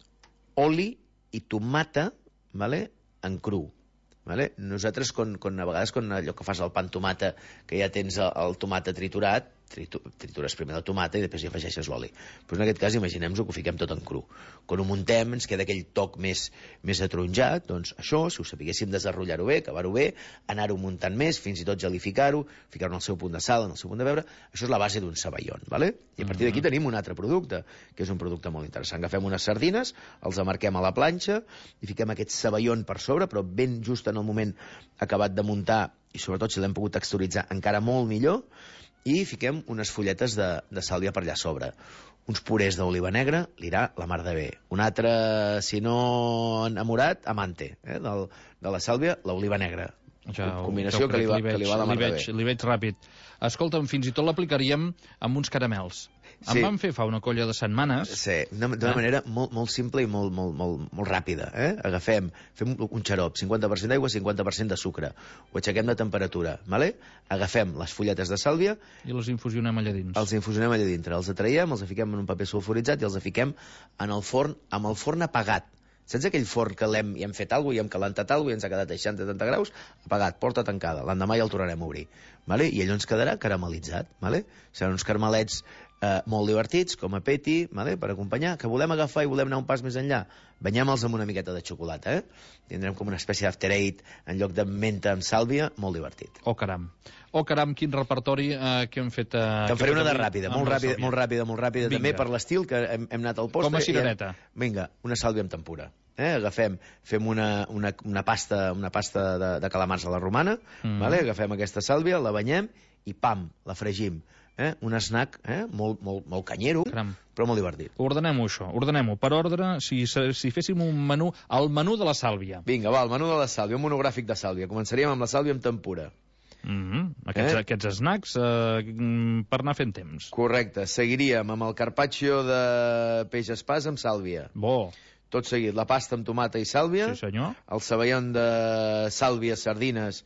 oli i tomata, vale? En cru. Vale? Nosaltres, quan, quan, a vegades, quan allò que fas el pa amb tomata, que ja tens el, el tomata triturat, tritu, tritures primer la tomata i després hi afegeixes l'oli. Però en aquest cas, imaginem-nos que ho fiquem tot en cru. Quan ho muntem, ens queda aquell toc més, més atronjat, doncs això, si ho sapiguéssim desenrotllar-ho bé, acabar-ho bé, anar-ho muntant més, fins i tot gelificar-ho, ficar-ho en el seu punt de sal, en el seu punt de beure, això és la base d'un sabellón, vale? I a partir d'aquí tenim un altre producte, que és un producte molt interessant. Agafem unes sardines, els amarquem a la planxa i fiquem aquest sabellón per sobre, però ben just en el moment acabat de muntar, i sobretot si l'hem pogut texturitzar encara molt millor, i fiquem unes fulletes de, de sàlvia per allà a sobre. Uns purés d'oliva negra, li irà la mar de bé. Un altre, si no enamorat, amante, eh, del, de la sàlvia, l'oliva negra. Ja, combinació ja que li va, veig, que li va la mar li veig, de bé. Li veig ràpid. Escolta'm, fins i tot l'aplicaríem amb uns caramels. Sí. Em van fer fa una colla de setmanes. Sí, d'una eh? manera molt, molt simple i molt, molt, molt, molt ràpida. Eh? Agafem, fem un xarop, cinquanta per cent d'aigua, cinquanta per cent de sucre. Ho aixequem de temperatura. Vale? Agafem les fulletes de sàlvia i les infusionem allà dins. Els infusionem allà dintre. Els atraiem, els fiquem en un paper sulfuritzat i els fiquem en el forn, amb el forn apagat. Saps aquell forn que l'hem, hi hem fet alguna cosa, hi hem calentat alguna cosa i ens ha quedat a seixanta setanta graus? Apagat, porta tancada. L'endemà ja el tornarem a obrir. Vale? I allò ens quedarà caramelitzat. Vale? Seran uns caramelets eh, molt divertits, com a peti, vale? Per acompanyar, que volem agafar i volem anar un pas més enllà. Banyem-los amb una miqueta de xocolata. Eh? Tindrem com una espècie d'after eight en lloc de menta amb sàlvia, molt divertit. Oh, caram. Oh, caram, quin repertori eh, que hem fet... Eh, Te'n faré una de ràpida, molt ràpida, molt ràpida, molt ràpida. Vinga. També per l'estil que hem, hem anat al postre. Com a cirereta. Hem... Vinga, una sàlvia amb tempura. Eh? Agafem, fem una, una, una pasta, una pasta de, de calamars a la romana, mm. vale? Agafem aquesta sàlvia, la banyem i pam, la fregim. Eh? Un snack eh? molt, molt, molt canyero, Caram. Però molt divertit. Ordenem-ho, això. Ordenem-ho. Per ordre, si, si féssim un menú, el menú de la sàlvia. Vinga, va, el menú de la sàlvia, un monogràfic de sàlvia. Començaríem amb la sàlvia amb tempura. Mm -hmm. aquests, eh? aquests snacks eh, per anar fent temps. Correcte. Seguiríem amb el carpaccio de peix espàs amb sàlvia. Bo. Tot seguit, la pasta amb tomata i sàlvia. Sí, senyor. El sabellón de sàlvia, sardines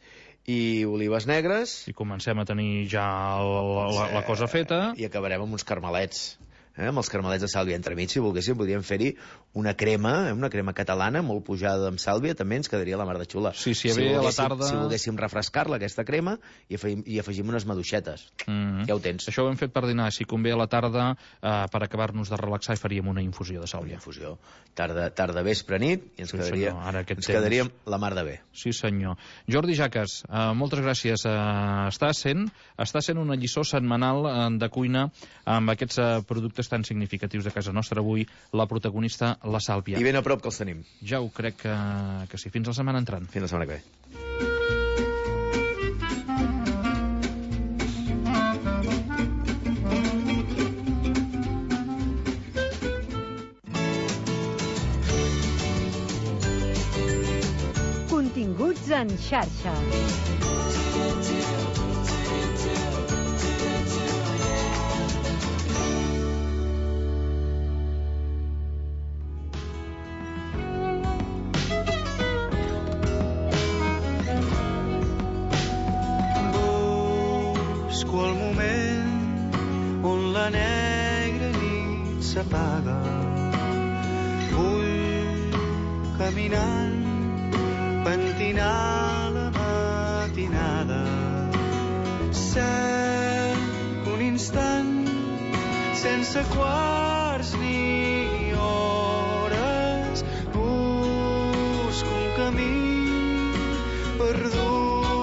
i olives negres. I comencem a tenir ja la, la, la cosa feta. I acabarem amb uns carmelets. Eh? Amb els carmelets de sàlvia entremig, si volguéssim, podríem fer-hi una crema, eh? una crema catalana, molt pujada amb sàlvia, també ens quedaria la mar de xula. Sí, sí, si a la tarda... Si volguéssim refrescar-la, aquesta crema, i afegim, i afegim unes maduixetes. Mm -hmm. Ja ho tens. Això ho hem fet per dinar. Si convé a la tarda, eh, per acabar-nos de relaxar, i faríem una infusió de sàlvia. Una infusió. Tarda, tarda vespre, nit, i ens, sí, quedaria, Ara ens quedaríem la mar de bé. Sí, senyor. Jordi Jaques, eh, moltes gràcies. Eh, està sent, està sent una lliçó setmanal eh, de cuina amb aquests eh, productes tan significatius de casa nostra. Avui la protagonista, la sàlvia. I ben a prop que els tenim. Ja ho crec que, que sí. Fins la setmana entrant. Fins la setmana que ve. Continguts en xarxa. s'apaga. Vull caminant, pentinar la matinada. Sec un instant, sense quarts ni hores. Busco un camí perdut.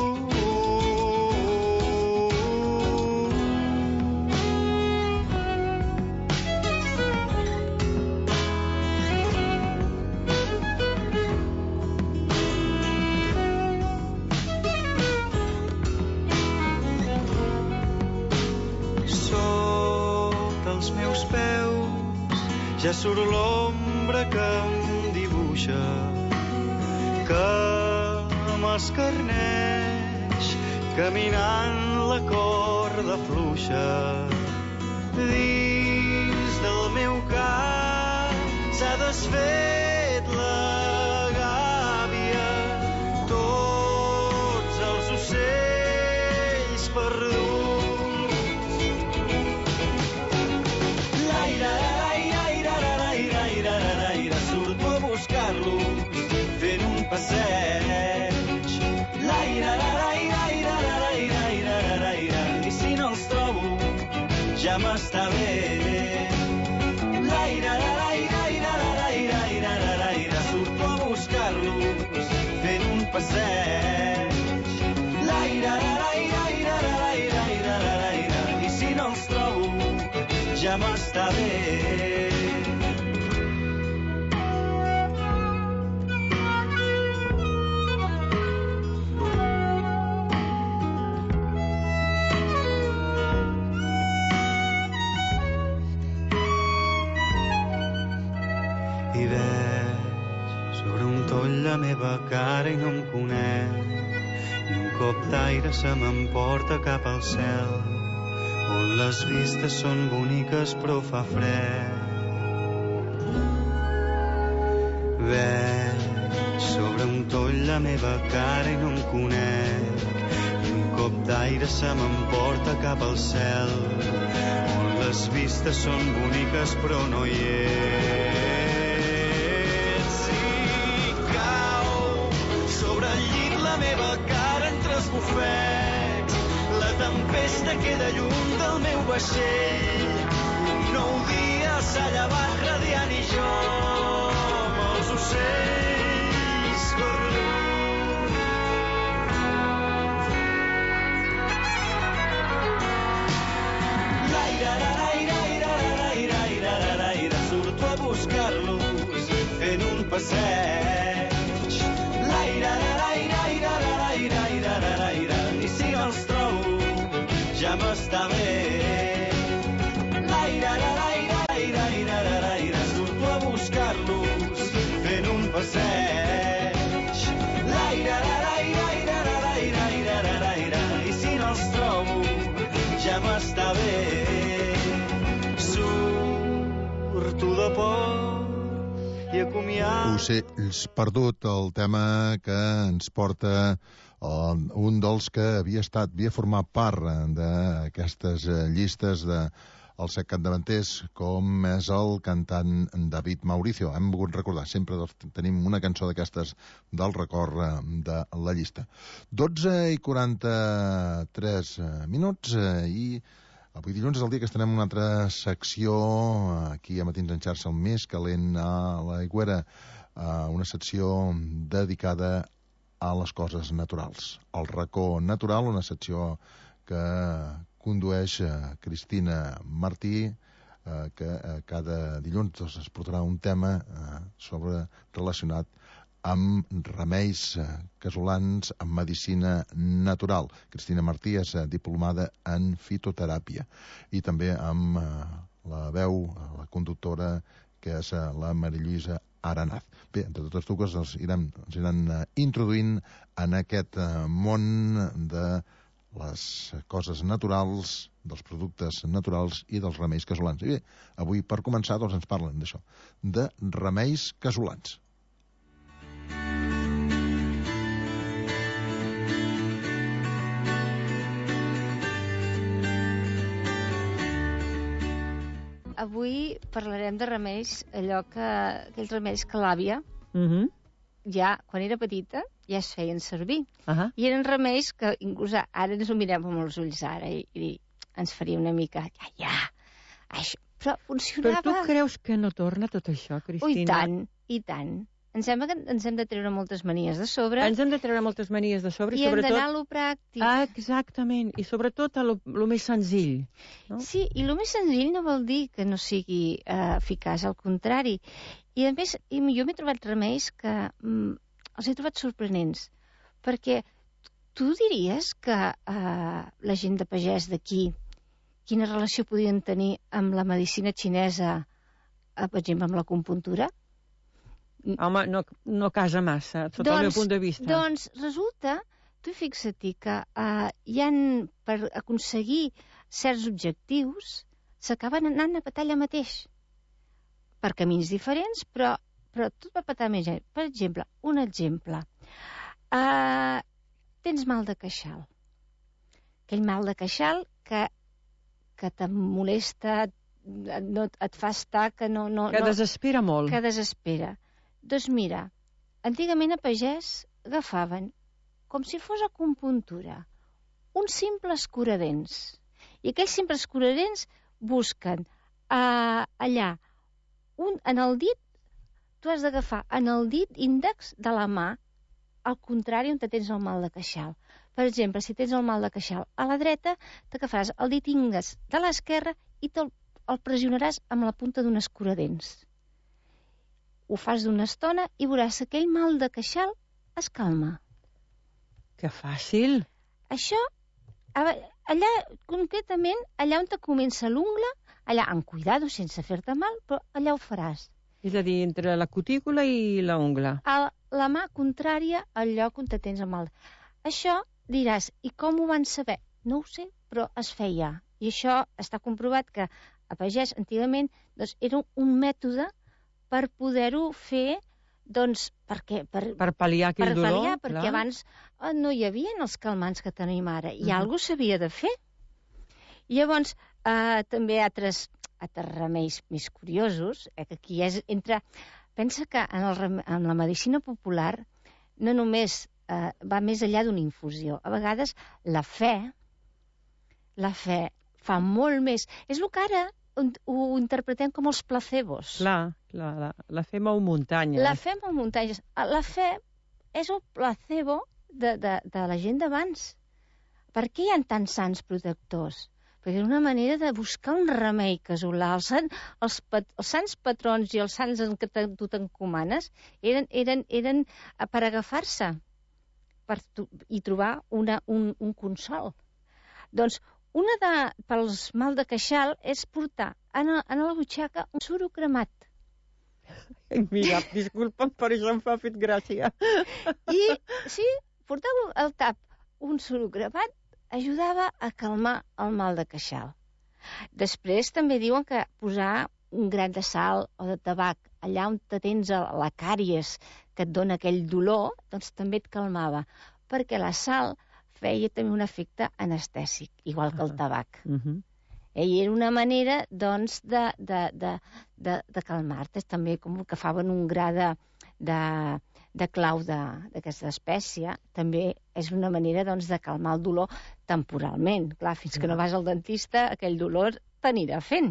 Ja surt l'ombra que em dibuixa, que m'escarneix, caminant la corda fluixa. Dins del meu cap has fet la gàbia, tots els ocells perduts. L'aire, l'aire, l'aire, l'aire, l'aire, l'aire, surto a buscar-los fent un passeig. L'aire, l'aire, l'aire, l'aire, l'aire, l'aire, i si no els trobo ja m'està bé. L'aire, l'aire, l'aire, l'aire, l'aire, l'aire, surto a buscar-los fent un passeig. L'aire, l'aire, l'aire, l'aire, l'aire, l'aire, i si no els trobo ja m'està bé. I veig sobre un toll la meva cara i no em conec, i un cop d'aire se m'emporta cap al cel, on les vistes són boniques però fa fred. Veig sobre un toll la meva cara i no em conec, i un cop d'aire se m'emporta cap al cel, on les vistes són boniques però no hi és. Sobre el llit la meva cara entre esbufecs, la tempesta queda lluny del meu vaixell, un nou dia s'ha llevat radiant i jo amb els ocells perduts. L'aire, l'aire, l'aire, l'aire, l'aire, l'aire, surto a buscar-los fent un passeig. L'aire, l'aire, l'aire, l'aire, l'aire, l'aire, i si no els trobo ja m'està bé. L'aire, l'aire, l'aire, l'aire, l'aire, surto a buscar-los fent un passeig. L'aire, l'aire, l'aire, l'aire, l'aire, l'aire, i si no els trobo ja m'està bé. Surto de port i acomiat. Ocells perdut, el tema que ens porta uh, un dels que havia estat, havia format part d'aquestes uh, llistes de els set capdavanters, com és el cantant David Mauricio. Hem volgut recordar, sempre tenim una cançó d'aquestes del record uh, de la llista. dotze i quaranta-tres minuts uh, i avui dilluns és el dia que estarem en una altra secció aquí a Matins en xarxa, el més calent a l'Aigüera, una secció dedicada a les coses naturals. El racó natural, una secció que condueix Cristina Martí, que cada dilluns es portarà un tema sobre relacionat amb remeis casolans, amb medicina natural. Cristina Martí és diplomada en fitoteràpia i també amb la veu, la conductora, que és la Maria Lluïsa Aranaz. Bé, entre totes dues ens irem, ens irem introduint en aquest món de les coses naturals, dels productes naturals i dels remeis casolans. I bé, avui, per començar, doncs ens parlen d'això, de remeis casolans. Avui parlarem de remeis, allò que, aquells remeis que l'àvia, Mm-hmm. ja, quan era petita, ja es feien servir. Uh-huh. I eren remeis que inclús ara ens ho mirem amb els ulls ara i, i ens faria una mica, ja, ja, això, però funcionava. Però tu creus que no torna tot això, Cristina? Oh, i tant, i tant. Em sembla que ens hem de treure moltes manies de sobre. Ens hem de treure moltes manies de sobre. I sobretot... hem d'anar a lo pràctic. Ah, exactament. I sobretot a lo, lo més senzill. No? Sí, i el més senzill no vol dir que no sigui eh, eficaç, al contrari. I a més, jo m'he trobat remeis que mm, els he trobat sorprenents. Perquè tu diries que eh, la gent de pagès d'aquí, quina relació podien tenir amb la medicina xinesa, eh, per exemple, amb l'acupuntura? Home, no, no casa massa, sota doncs, el meu punt de vista. Doncs resulta, tu fixa't que uh, hi han, per aconseguir certs objectius, s'acaben anant a batalla mateix. Per camins diferents, però però tot va petar més gent. Per exemple, un exemple. Uh, tens mal de queixal. Aquell mal de queixal que, que te molesta, no, et fa estar, que no... no que no, desespera molt. Que desespera. Doncs mira, antigament a pagès agafaven, com si fos acupuntura, uns simples curadents. I aquells simples curadents busquen uh, allà, un, en el dit, tu has d'agafar en el dit índex de la mà, al contrari on te tens el mal de queixal. Per exemple, si tens el mal de queixal a la dreta, t'agafaràs el dit índex de l'esquerra i te'l el pressionaràs amb la punta d'un escuradents. Ho fas d'una estona i veuràs que aquell mal de queixal es calma. Que fàcil! Això, allà, concretament, allà on te comença l'ungla, allà, amb cuidado, sense fer-te mal, però allà ho faràs. És a dir, entre la cutícula i la ungla. A la mà contrària al lloc on te tens el mal. Això diràs, i com ho van saber? No ho sé, però es feia. I això està comprovat que a pagès, antigament, doncs, era un mètode per poder-ho fer, doncs, perquè... Per, per pal·liar aquell per dolor, pal·liar, perquè clar. abans eh, no hi havia els calmants que tenim ara, i Uh-huh. alguna cosa s'havia de fer. I llavors, eh, també altres, altres remeis més curiosos, eh, que aquí és entre... Pensa que en, el, rem- en la medicina popular no només eh, va més enllà d'una infusió. A vegades la fe, la fe fa molt més. És el que ara ho interpretem com els placebos. Clar, clar, la, la fe mou muntanyes. La fe mou muntanyes. La fe és un placebo de, de, de la gent d'abans. Per què hi ha tants sants protectors? Perquè és una manera de buscar un remei casolà. Els, sant, els, pat, els sants patrons i els sants en què tu t'encomanes eren, eren, eren per agafar-se per tu, i trobar una, un, un consol. Doncs una de, pels mal de queixal és portar en, a, en la butxaca un suro cremat. Mira, disculpa'm, per això em fa fet gràcia. I, sí, portar al tap un suro cremat ajudava a calmar el mal de queixal. Després també diuen que posar un gram de sal o de tabac allà on te tens la càries que et dona aquell dolor, doncs també et calmava, perquè la sal feia també un efecte anestèsic, igual que el tabac. Uh-huh. I era una manera, doncs, de, de, de, de, de calmar-te. També com que faven un gra de, de, de clau d'aquesta espècie, també és una manera, doncs, de calmar el dolor temporalment. Clar, fins que no vas al dentista, aquell dolor t'anirà fent.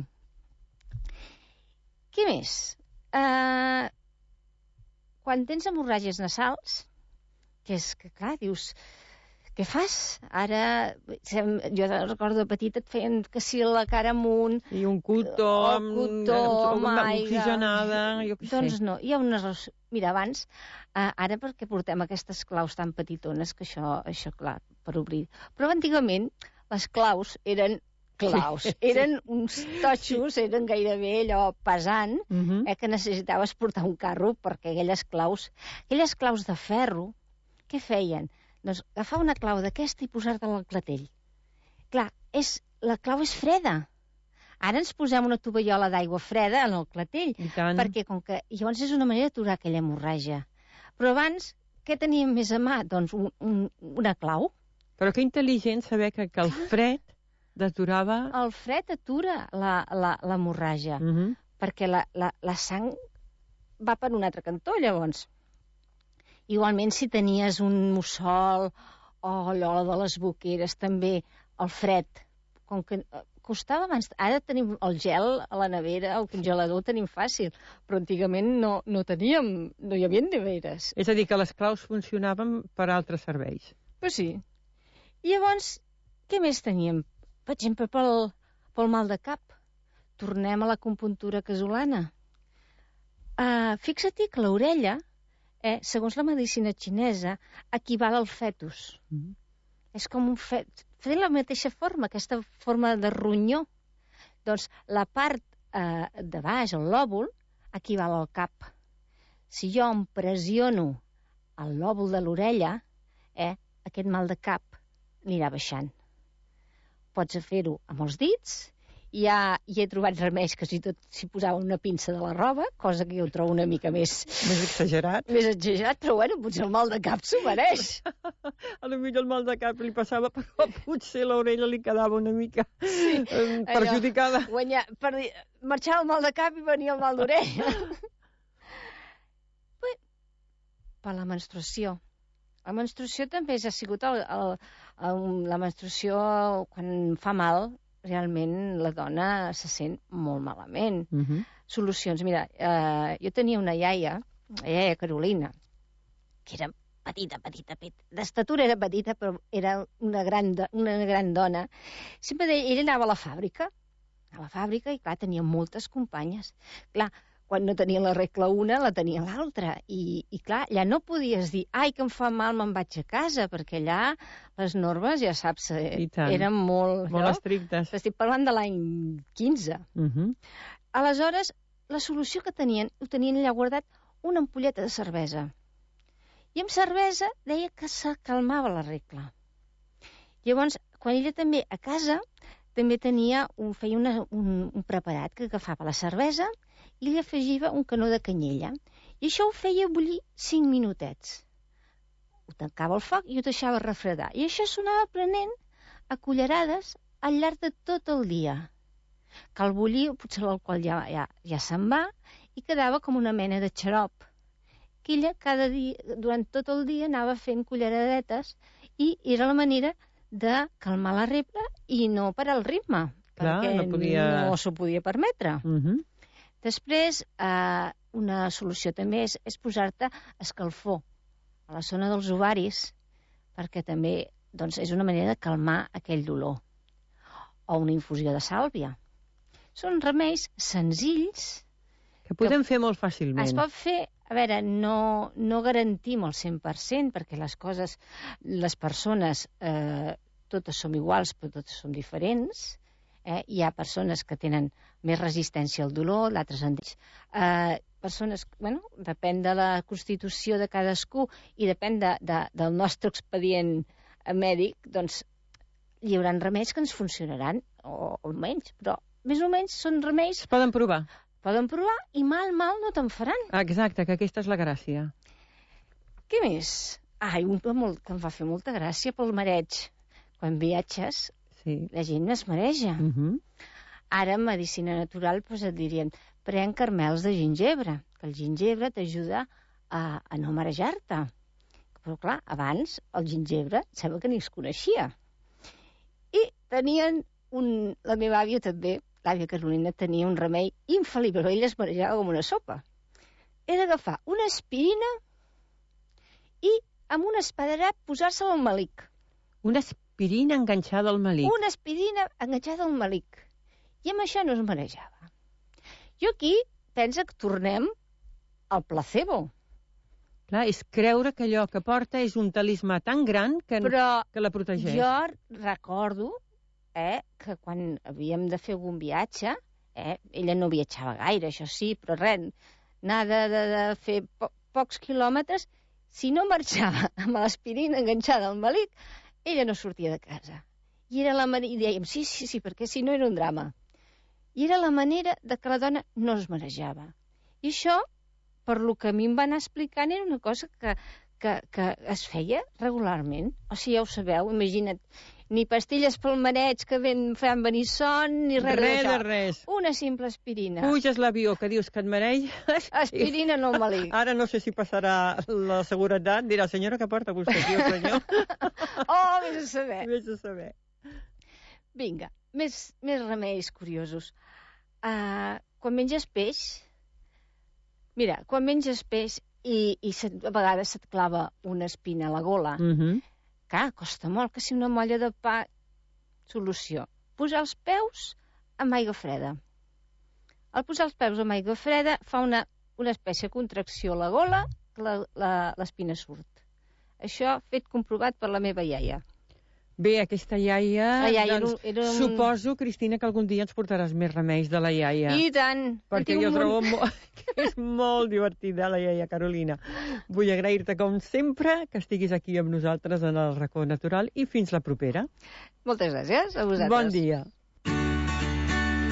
Què més? Uh, quan tens hemorràgies nasals, que és que, clar, dius... Què fas? Ara, jo recordo de petita et feien que si la cara amunt... I un cotó, o cotó amb aigua... oxigenada, jo què sé. Doncs no, hi ha una... Mira, abans, eh, ara perquè portem aquestes claus tan petitones, que això, això clar, per obrir... Però antigament les claus eren claus, sí, eren uns totxos, eren gairebé allò pesant, uh-huh. eh, que necessitaves portar un carro, perquè aquelles claus, aquelles claus de ferro, què feien? Doncs agafar una clau d'aquesta i posar-te-la al clatell. Clar, és, la clau és freda. Ara ens posem una tovallola d'aigua freda en el clatell, perquè com que llavors és una manera d'aturar aquella hemorràgia. Però abans, què teníem més a mà? Doncs un, un, una clau. Però que intel·ligent saber que, que el fred deturava... El fred atura l'hemorràgia, uh-huh. perquè la, la, la sang va per un altre cantó, llavors. Igualment, si tenies un mussol o l'ola de les boqueres, també el fred, com que costava abans... Ara tenim el gel a la nevera, el congelador tenim fàcil, però antigament no, no teníem, no hi havia neveres. És a dir, que les claus funcionaven per altres serveis. Pues sí. I llavors, què més teníem? Per exemple, pel, pel mal de cap. Tornem a l'acupuntura casolana. Uh, fixa't que l'orella, Eh, segons la medicina xinesa, equival al fetus. Mm-hmm. És com un fetus. Té la mateixa forma, aquesta forma de ronyó. Doncs la part eh, de baix, el lòbul, equival al cap. Si jo em pressiono el lòbul de l'orella, eh, aquest mal de cap anirà baixant. Pots fer-ho amb els dits Ja hi he trobat remeis que si tot s'hi posava una pinça de la roba, cosa que jo ho trobo una mica més... Més exagerat. Més exagerat, però bueno, potser el mal de cap s'ho mereix. A lo millor el mal de cap li passava, però potser l'orella li quedava una mica sí, eh, perjudicada. Allò, guanyar, per, marxava el mal de cap i venia el mal d'orella. Per la menstruació. La menstruació també ha sigut el, el, el, la menstruació quan fa mal, realment la dona se sent molt malament. Uh -huh. Solucions. Mira, eh, jo tenia una iaia, la iaia Carolina, que era petita, petita, petita. D'estatura era petita, però era una gran, una gran dona. Sempre deia, ella anava a la fàbrica, a la fàbrica, i clar, tenia moltes companyes. Clar, quan no tenia la regla una, la tenia l'altra. I, I clar, allà no podies dir, ai, que em fa mal, me'n vaig a casa, perquè allà les normes, ja saps, eren molt... Molt no? estrictes. Estic parlant de l'any quinze. Uh -huh. Aleshores, la solució que tenien, ho tenien allà guardat, una ampolleta de cervesa. I amb cervesa deia que se calmava la regla. Llavors, quan ella també a casa, també tenia un, feia una, un, un preparat que agafava la cervesa i li afegia un canó de canyella. I això ho feia bullir cinc minutets. Ho tancava al foc i ho deixava refredar. I això s'anava prenent a cullerades al llarg de tot el dia. Que al bullir, potser l'alcohol ja, ja, ja se'n va, i quedava com una mena de xarop. Que ella cada dia, durant tot el dia, anava fent culleradetes i era la manera de calmar la regla i no parar el ritme, Clar, perquè no, podia... no s'ho podia permetre. Uh -huh. Després, eh, una solució també és, és posar-te escalfor a la zona dels ovaris, perquè també doncs, és una manera de calmar aquell dolor. O una infusió de sàlvia. Són remeis senzills que podem que fer molt fàcilment. Es pot fer, a veure, no, no garantim el cent per cent, perquè les coses, les persones, eh, totes som iguals, però totes som diferents. Eh? Hi ha persones que tenen més resistència al dolor, d'altres en eh, persones, bueno, depèn de la constitució de cadascú i depèn de, de, del nostre expedient mèdic, doncs hi haurà remeis que ens funcionaran, o, o menys, però més o menys són remeis... Es poden provar. Poden provar i mal, mal no te'n faran. Exacte, que aquesta és la gràcia. Què més? Ai, un que, molt, que em va fer molta gràcia pel mareig. Quan viatges, sí. La gent es mareja. Uh -huh. Ara, en medicina natural, doncs et dirien, pren carmels de gingebre, que el gingebre t'ajuda a, a no marejar-te. Però, clar, abans el gingebre sembla que ni es coneixia. I tenien un... La meva àvia també, l'àvia Carolina, tenia un remei infal·lible, però ella es marejava com una sopa. Era agafar una aspirina i amb un espadarat posar-se-la al melic. Una aspirina enganxada al melic. Una aspirina enganxada al melic. I amb això no es marejava. Jo aquí penso que tornem al placebo. Clar, és creure que allò que porta és un talismà tan gran que, Però que la protegeix. Jo recordo eh, que quan havíem de fer algun viatge, eh, ella no viatjava gaire, això sí, però res, nada de, de fer po pocs quilòmetres, si no marxava amb l'aspirina enganxada al melic, ella no sortia de casa. I era la manera, i dèiem, sí, sí, sí, perquè si no era un drama. I era la manera de que la dona no es marejava. I això, per lo que a mi em van explicant, era una cosa que, que, que es feia regularment. O sigui, ja ho sabeu, imagina't, ni pastilles pel mareig que ven, fan venir son, ni res, res d'això. de res. Una simple aspirina. Puges l'avió que dius que et mareges. Aspirina no al melic. Ara no sé si passarà la seguretat, dirà, senyora, què porta vostè aquí, el senyor? Oh, vés a saber. Vés a saber. Vinga, més, més remeis curiosos. Uh, quan menges peix, mira, quan menges peix i, i set, a vegades se't clava una espina a la gola, uh -huh. clar, costa molt que si una molla de pa... Solució, posar els peus amb aigua freda. Al posar els peus amb aigua freda fa una, una espècie de contracció a la gola que l'espina surt. Això fet comprovat per la meva iaia. Bé, aquesta iaia, la iaia doncs, era un... suposo, Cristina, que algun dia ens portaràs més remeis de la iaia. I tant! Perquè jo trobo molt, que és molt divertida, la iaia Carolina. Vull agrair-te, com sempre, que estiguis aquí amb nosaltres en el Racó Natural i fins la propera. Moltes gràcies a vosaltres. Bon dia.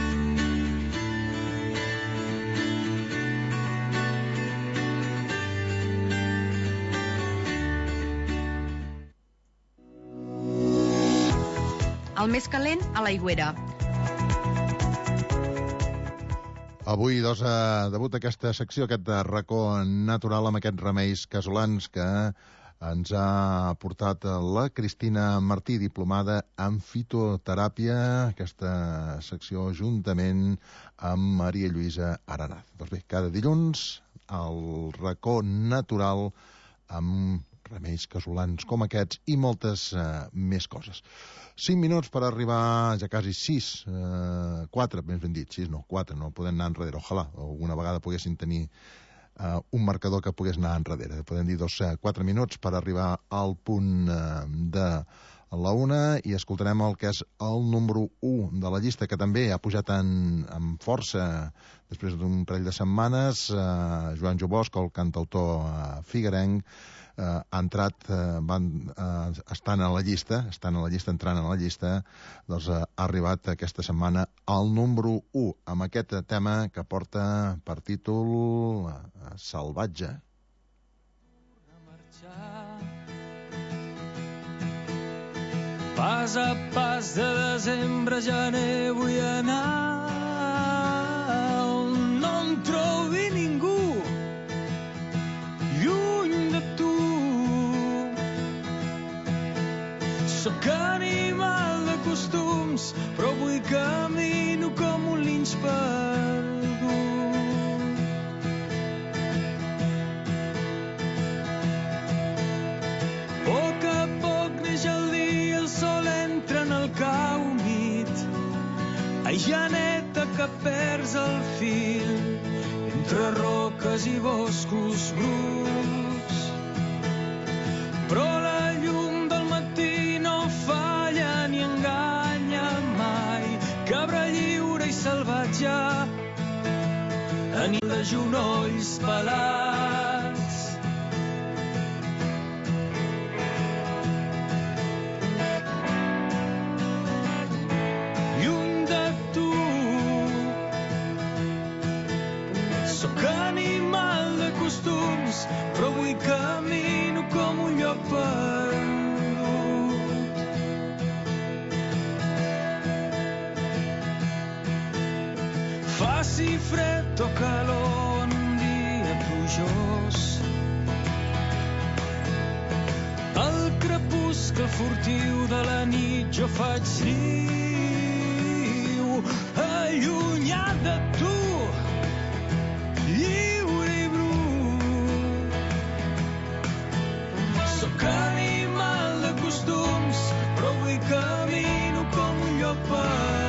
el més calent a l'Aigüera. Avui, doncs, eh, debut aquesta secció, aquest racó natural amb aquests remeis casolans que ens ha portat la Cristina Martí, diplomada en fitoteràpia, aquesta secció juntament amb Maria Lluïsa Aranaz. Doncs bé, cada dilluns el racó natural amb remeis casolans com aquests i moltes eh, més coses. Cinc minuts per arribar, ja quasi sis, eh, quatre, més ben dit, sis no, quatre, no podem anar enrere. Ojalà alguna vegada poguessin tenir Uh, un marcador que pogués anar enrere. Podem dir dos, uh, quatre minuts per arribar al punt uh, de la una i escoltarem el que és el número u de la llista, que també ha pujat en, en força després d'un parell de setmanes. uh, Joan Jobosc, el cantautor uh, figuerenc, uh, ha entrat, uh, van, uh, estan a la llista, estan a la llista, entrant a la llista, doncs uh, ha arribat aquesta setmana al número u, amb aquest tema que porta per títol uh, Salvatge. Pas a pas de desembre, gener, vull anar on no em trobi ningú, lluny de tu. Sóc animal de costums, però avui camino com un linx perdut. A poc a poc neix el dia, el sol entra en el cau humit. Ai, geneta, que perds el fil entre roques i boscos bruts. Però la llum del matí no falla ni enganya mai. Cabra lliure i salvatge, anil de genolls pelats. Lluny de tu, sóc animal de costums, però avui camino com un llop perdut. Faci fred o calor en un dia plujós, al crepuscle furtiu de la nit jo faig niu, allunyat de tu, lliure i brut. Sóc animal de costums, però avui camino com un llop perdut.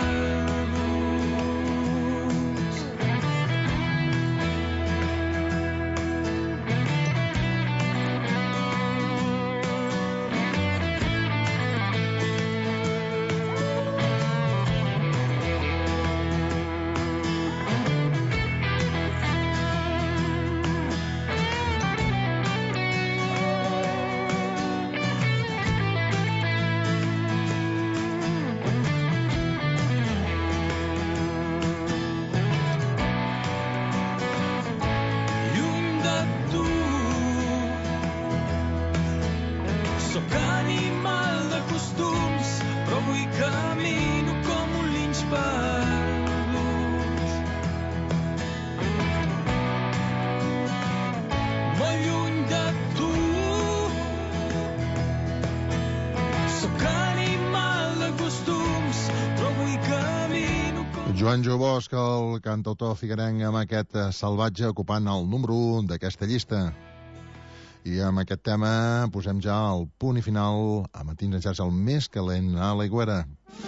Joan Jobosc, el cantautor figuerenc, amb aquest Salvatge ocupant el número u d'aquesta llista. I amb aquest tema posem ja el punt i final a Matins Enxarxa, el més calent a l'Aigüera.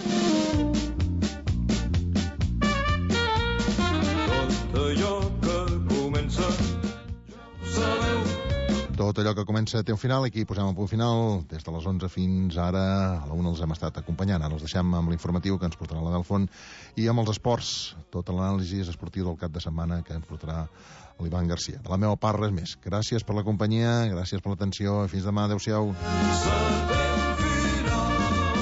Tot allò que comença, sabeu. Tot allò que comença té un final, aquí posem el punt final. Des de les onze fins ara, a la una els hem estat acompanyant. Ara els deixem amb l'informatiu que ens portarà la Delfont i amb els esports, tota l'anàlisi esportiu del cap de setmana que ens portarà l'Ivan Garcia. De la meva part, res més. Gràcies per la companyia, gràcies per l'atenció i fins demà. Adéu-siau.